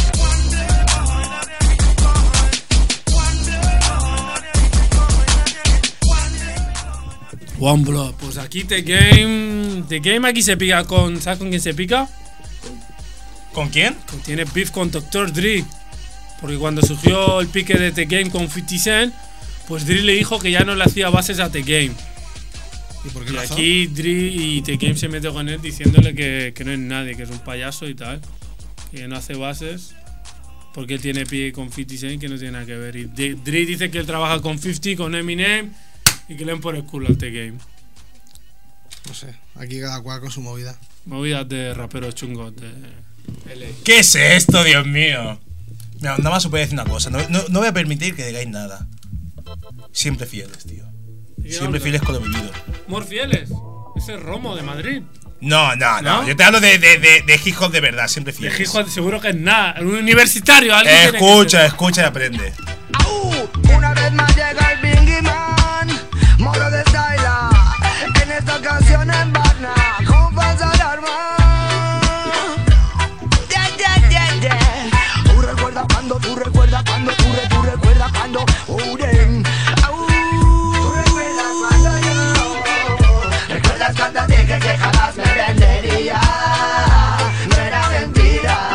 One Blood, pues aquí The Game. The Game aquí se pica con. ¿Sabes con quién se pica? ¿Con quién? Tiene beef con doctor Dre. Porque cuando surgió el pique de The Game con cincuenta Cent, pues Dre le dijo que ya no le hacía bases a The Game. ¿Y por qué Y razón? aquí Dre y The Game se metió con él diciéndole que, que no es nadie, que es un payaso y tal. Que no hace bases. Porque él tiene pique con cincuenta Cent que no tiene nada que ver. Y Dre dice que él trabaja con cincuenta, con Eminem. Y que le den por el culo al The Game. No sé, aquí cada cual con su movida. Movidas de raperos chungos de L A. ¿Qué es esto, Dios mío? Mira, nada más os voy a decir una cosa. No, no, no voy a permitir que digáis nada. Siempre fieles, tío. Siempre fieles con lo vivido. More fieles. Ese es Romo de Madrid. No, no, no. ¿No? Yo te hablo de, de, de, de hip hop de verdad. Siempre De fieles. hip hop seguro que es nada. Un universitario, alguien tiene que Escucha, ser. escucha y aprende. Una vez más llega el Bingy Man, moro de Styla, en esta ocasión en Barna, con falsa alarma. Yeah, yeah, yeah, yeah. Tú recuerdas cuando, tú recuerdas cuando, tú, re, tú recuerdas cuando, oh, den. Au. Tú recuerdas cuando yo, recuerdas cuando dije que jamás me vendería. No era mentira.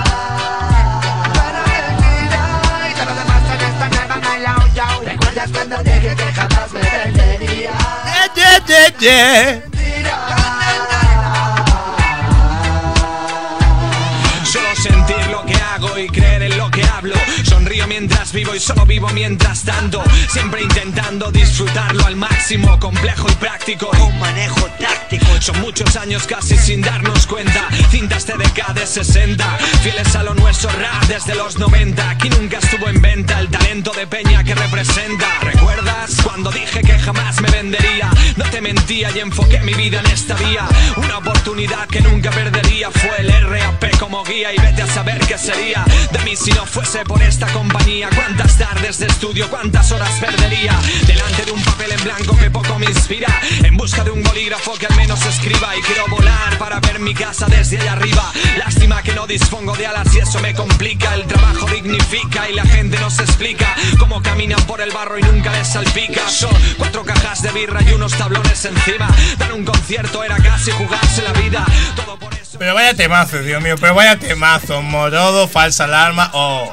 ¿Recuerdas cuando dije que jamás me vendería? Yeah, yeah, yeah. Solo sentir lo que hago y creer en lo que hablo. Sonrío mientras vivo y solo vivo mientras tanto. Siempre intentando disfrutarlo al máximo. Complejo y práctico, con manejo táctico. Son muchos años casi sin darnos cuenta. Cintas T D K de sesenta, fieles a lo nuestro rap desde los noventa. Aquí nunca estuvo en venta el talento de Peña que representa. ¿Recuerdas cuando dije que jamás me vendería? No te mentía y enfoqué mi vida en esta vía. Una oportunidad que nunca perdería. Fue el R A P como guía y vete a saber qué sería de mí si no fuese por esta compañía. Cuántas tardes de estudio, cuántas horas perdería delante de un papel en blanco que poco me inspira. En busca de un bolígrafo que al menos escriba. Y quiero volar para ver mi casa desde allá arriba. Lástima que no dispongo de alas y eso me complica. El trabajo dignifica y la gente no se explica cómo caminan por el barro y nunca les salpica. Son cuatro cajas de birra y unos tablones encima. Dar un concierto era casi jugarse la vida. Todo por eso. Pero vaya temazo, Dios mío. Pero vaya temazo. Morodo, falsa alarma. Oh.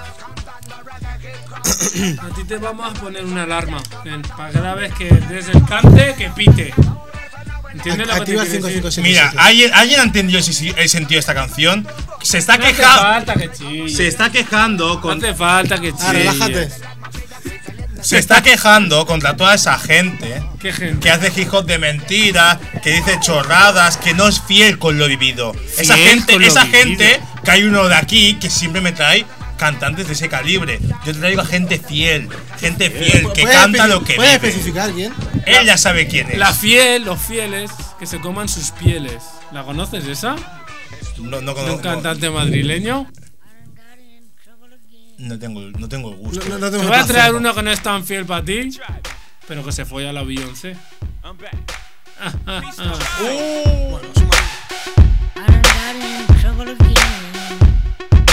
A ti te vamos a poner una alarma. ven, Para cada vez que des el cante, que pite. ¿Entiendes lo que te Activa quiero cinco, decir? cinco, cinco, Mira, siete. ¿alguien, ¿alguien ha entendido el, el sentido de esta canción? Se está No hace quejando. falta que chille. Se está quejando No con. hace falta que chille. Ah, relájate. Se está quejando contra toda esa gente ¿Qué gente? que hace hip hop de mentira, que dice chorradas, que no es fiel con lo vivido. Esa Fiel gente, con lo esa vivido. gente, que hay uno de aquí que siempre me trae cantantes de ese calibre. Yo te traigo a gente fiel, gente fiel, que ¿Puedes canta especi- lo que ¿Puedes vive. especificar quién? Él ya sabe quién es. La fiel, los fieles, que se coman sus pieles. ¿La conoces esa? No, no, ¿De no, un cantante madrileño? no tengo, no tengo el gusto. No, no Te tengo voy a placer. traer uno que no es tan fiel para ti, pero que se folla a la Beyoncé. Ah, ah, ah. Uh. I done got in trouble again.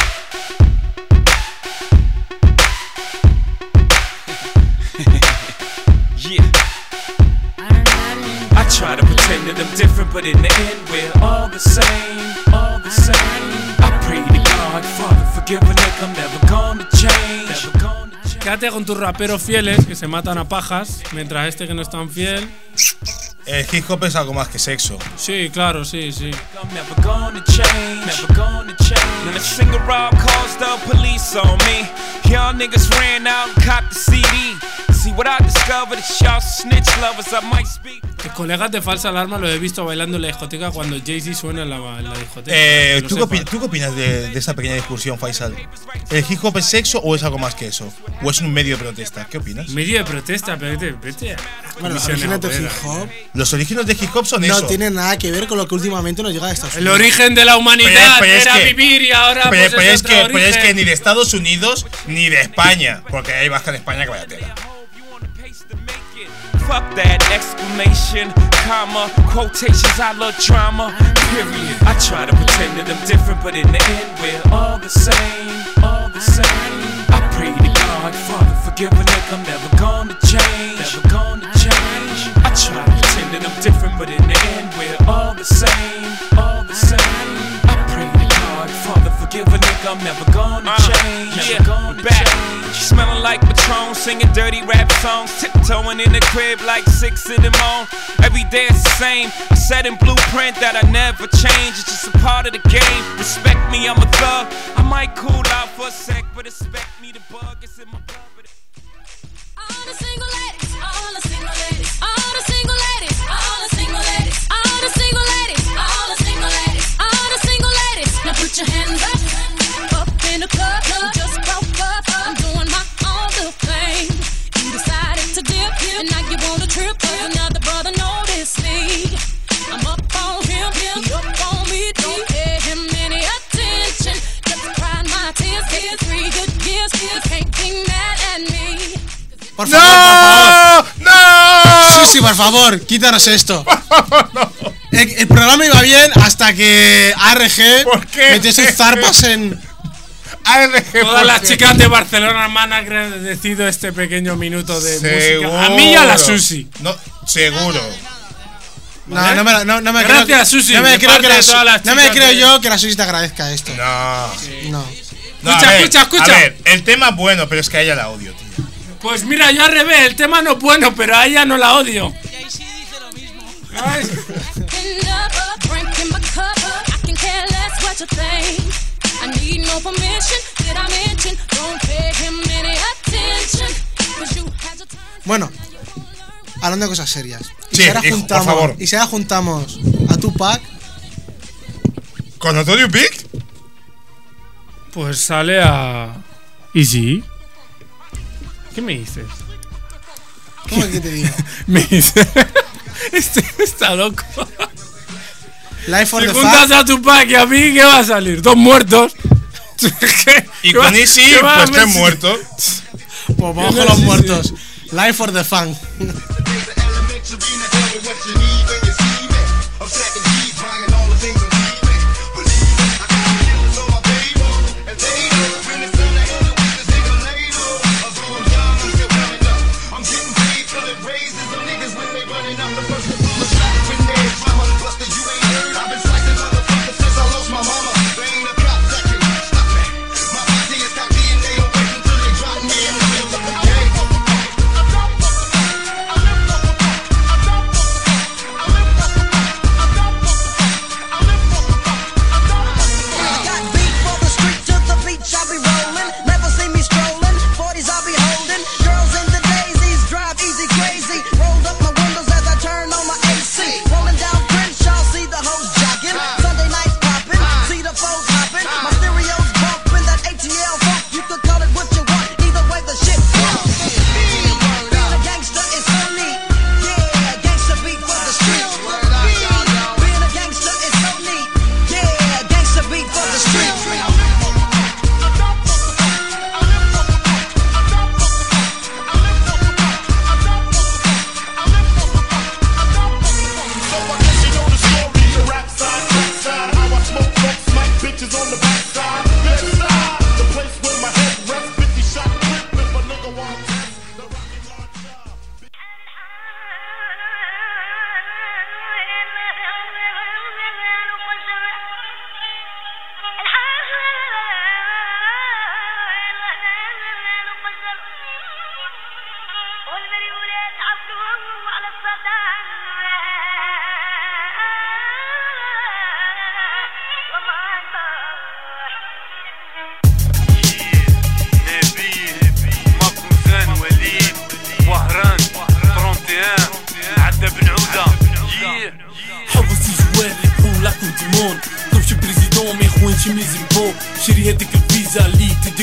pretending I'm different, but in the end we're all the same, all the same. I pray to God, Father, forgive a nigga, I'm never gonna change. Never gonna change. Quédate con tus raperos fieles que se matan a pajas, mientras este que no es tan fiel. El hip hop es algo más que sexo. Sí, claro, sí, sí. I'm never gonna change, never gonna change. When a single rob calls the police on me, y'all niggas ran out and copped the C D. See what I discovered is y'all snitch lovers, I might speak. Los colegas de Falsa Alarma los he visto bailando en la discoteca cuando Jay-Z suena en la, en la discoteca. Eh, ¿tú, qué opinas, ¿Tú qué opinas de, de esta pequeña discusión, Faisal? ¿El hip hop es sexo o es algo más que eso? ¿O es un medio de protesta? ¿Qué opinas? Medio de protesta, pero vete, vete. Bueno, los orígenes del hip hop. Los orígenes del hip hop son no eso. No tienen nada que ver con lo que últimamente nos llega de Estados Unidos. El origen de la humanidad pero, pero era que, vivir y ahora pero, pues pero es es otro que, origen. Pero es que ni de Estados Unidos ni de España, porque hay vasca en España que vaya tela. Fuck that exclamation, comma, quotations, I love drama, period. I try to pretend that I'm different, but in the end we're all the same, all the same. I pray to God, Father, forgive a nigga, I'm never gonna change, never gonna change. I try to pretend that I'm different, but in the end we're all the same, all the same. I pray to God, Father, forgive a nigga, I'm never gonna change, uh, never yeah, gonna back. change. Smelling like Patron, singing dirty rap songs, tiptoeing in the crib like six in the morning. Every day it's the same. I said in blueprint that I never change. It's just a part of the game. Respect me, I'm a thug. I might cool out for a sec, but expect me to bug. It's in my blood. All the single ladies, all the single ladies, all the single ladies, all the single ladies, all the single ladies, all the single ladies, all the single ladies. Now put your hands up, up in the club. Just broke up. I'm doing my own little thing. You decided to dip, and now you wanna trip. Cause another brother noticed me. I'm up on him, he up on me. Don't pay him any attention. Just cry my tears, get three good years. You can't be mad at me. Por favor, ¡No! por favor. ¡No! Susi, por favor, quítanos esto. No. El, el programa iba bien hasta que A R G metió sus zarpas en. A R G. Todas las chicas de Barcelona me han agradecido este pequeño minuto de seguro. música. A mí y a la Susi. No, seguro. No, no me, no, no me Gracias, creo. Susi. No me, creo, que la, no me creo de... yo que la Susi te agradezca esto. No. Sí. No. no escucha, ver, escucha, escucha. A ver, el tema es bueno, pero es que a ella la odio, tío. Pues mira, yo al revés. El tema no es bueno, pero a ella no la odio. Y ahí sí dice lo mismo. Bueno, hablando de cosas serias. Y Sí, si ahora hijo, juntamos, por favor. Y si ahora juntamos a Tupac. ¿Con Notorious Big? Pues sale a. ¿Y sí? ¿Qué me dices? ¿Cómo es que te digo? Me dice. Este está loco. Life for si the juntas Fact. a Tupac y a mí, ¿qué va a salir? Dos muertos. Y con Easy, pues tres muertos. Pues vamos con los muertos. Life for the Fun.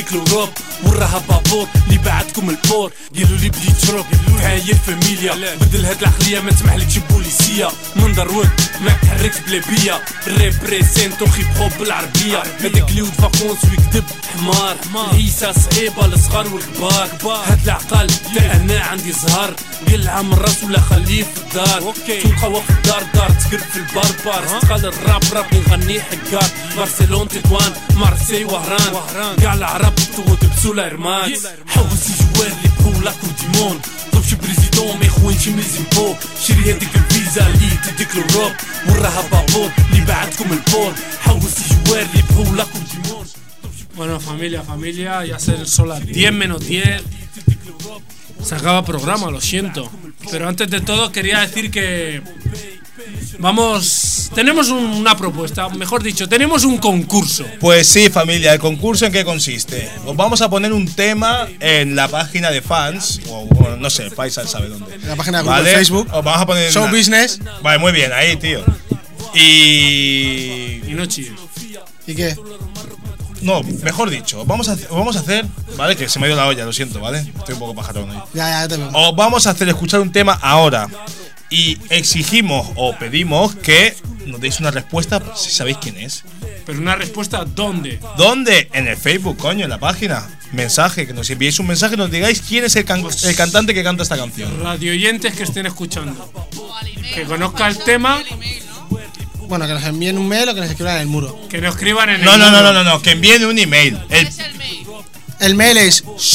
تديك الأوروب وراها بابور اللي بعدكم البور قالوا لي بديت تشرب تعاير فاميليا بدل هاد العقلية ما تسمحلكش بوليسية منظر ود ما تحركش بلا بيا ريبريسينتو خيب هوب بالعربية هذاك اللي ود فاكونس ويكذب حمار العيسى صعيبة للصغار والكبار هاد العقل تا انا عندي زهر قلعها من راس ولا خليه في الدار تلقى واقف الدار دار تقرب في الباربار تقال الراب راب نغني حكار برشلونة تطوان مارسي وهران كاع العرب تغود بسولا رمات حوسي جوار اللي بحولا كوديمون طبش بريزيدون ما يخوينش من زيمبو شري هاديك الفيزا اللي تديك لوروب وراها بابور اللي بعدكم البور حوسي جوار اللي بحولا كوديمون. Bueno, familia, familia, ya son las diez menos diez. Se acaba el programa, lo siento. Pero antes de todo quería decir que vamos, tenemos un- una propuesta, mejor dicho, tenemos un concurso. Pues sí, familia, ¿el concurso en qué consiste? Os vamos a poner un tema en la página de fans, o o no sé, Faisal sabe dónde. En la página de Google, Facebook. Os vamos a poner Show una- Business. Vale, muy bien, ahí, tío. Y. Y no chilles. ¿Y qué? No, mejor dicho, vamos a, hacer- vamos a hacer, ¿vale? Que se me ha ido la olla, lo siento, ¿vale? Estoy un poco pajarón ahí. Ya, ya, ya te veo. Os vamos a hacer escuchar un tema ahora. Y exigimos o pedimos que nos deis una respuesta si sabéis quién es. Pero una respuesta, ¿dónde? ¿Dónde? En el Facebook, coño, en la página. Mensaje, que nos enviéis un mensaje y nos digáis quién es el, can- el cantante que canta esta canción. Radio oyentes que estén escuchando. Que conozca el tema. Bueno, que nos envíen un mail o que nos escriban en el muro. Que nos escriban en No, el no, no, muro. no, no, no, que envíen un email. El, El mail es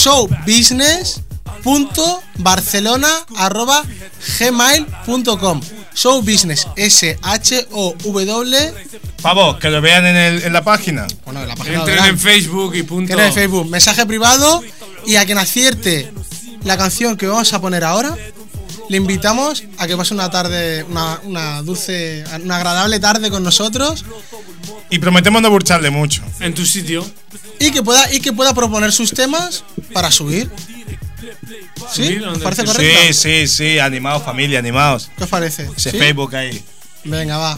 showbusiness.barcelona arroba gmail punto com. Showbusiness, S H O W. Pavo, que lo vean en, el, en la página. Bueno, en la página. Entren verán. en Facebook y punto. Que en el Facebook, mensaje privado. Y a quien acierte la canción que vamos a poner ahora, le invitamos a que pase una tarde, una, una dulce, una agradable tarde con nosotros. Y prometemos no burcharle mucho. En tu sitio. Y que pueda, y que pueda proponer sus temas para subir. ¿Sí? Subir, ¿Os ¿dónde? parece correcto? Sí, sí, sí, animados, familia, animados. ¿Qué os parece? Ese ¿Sí? Facebook ahí. Venga, va.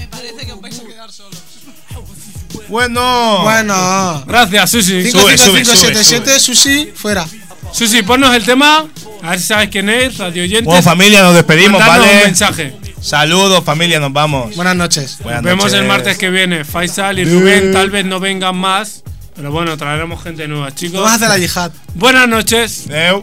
Bueno. Bueno. Gracias, Susi. cinco cinco cinco siete siete, Susi, fuera. Susi, ponnos el tema. A ver si sabes quién es, radio oyentes. Bueno, familia, nos despedimos, Mandarnos ¿vale? un mensaje. Saludos, familia, nos vamos. Buenas noches. Buenas Nos vemos noches. el martes que viene. Faisal y Rubén tal vez no vengan más. Pero bueno, traeremos gente nueva, chicos. Vamos a hacer la yihad. Buenas noches. Adeu.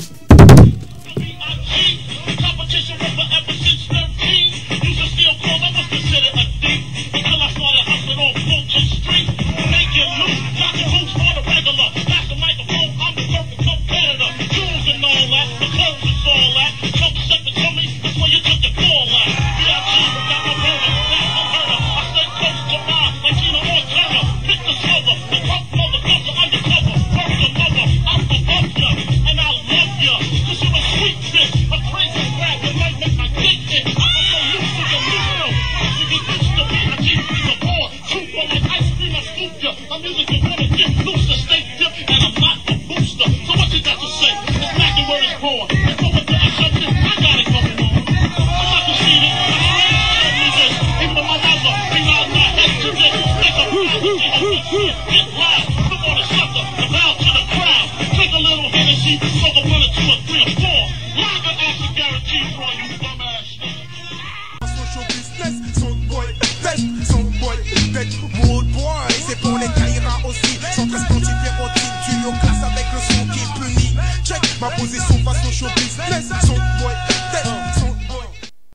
C'est pour les Kaira aussi. cent treize centimes, du au classe avec le son qui punit. Check ma position face au show business.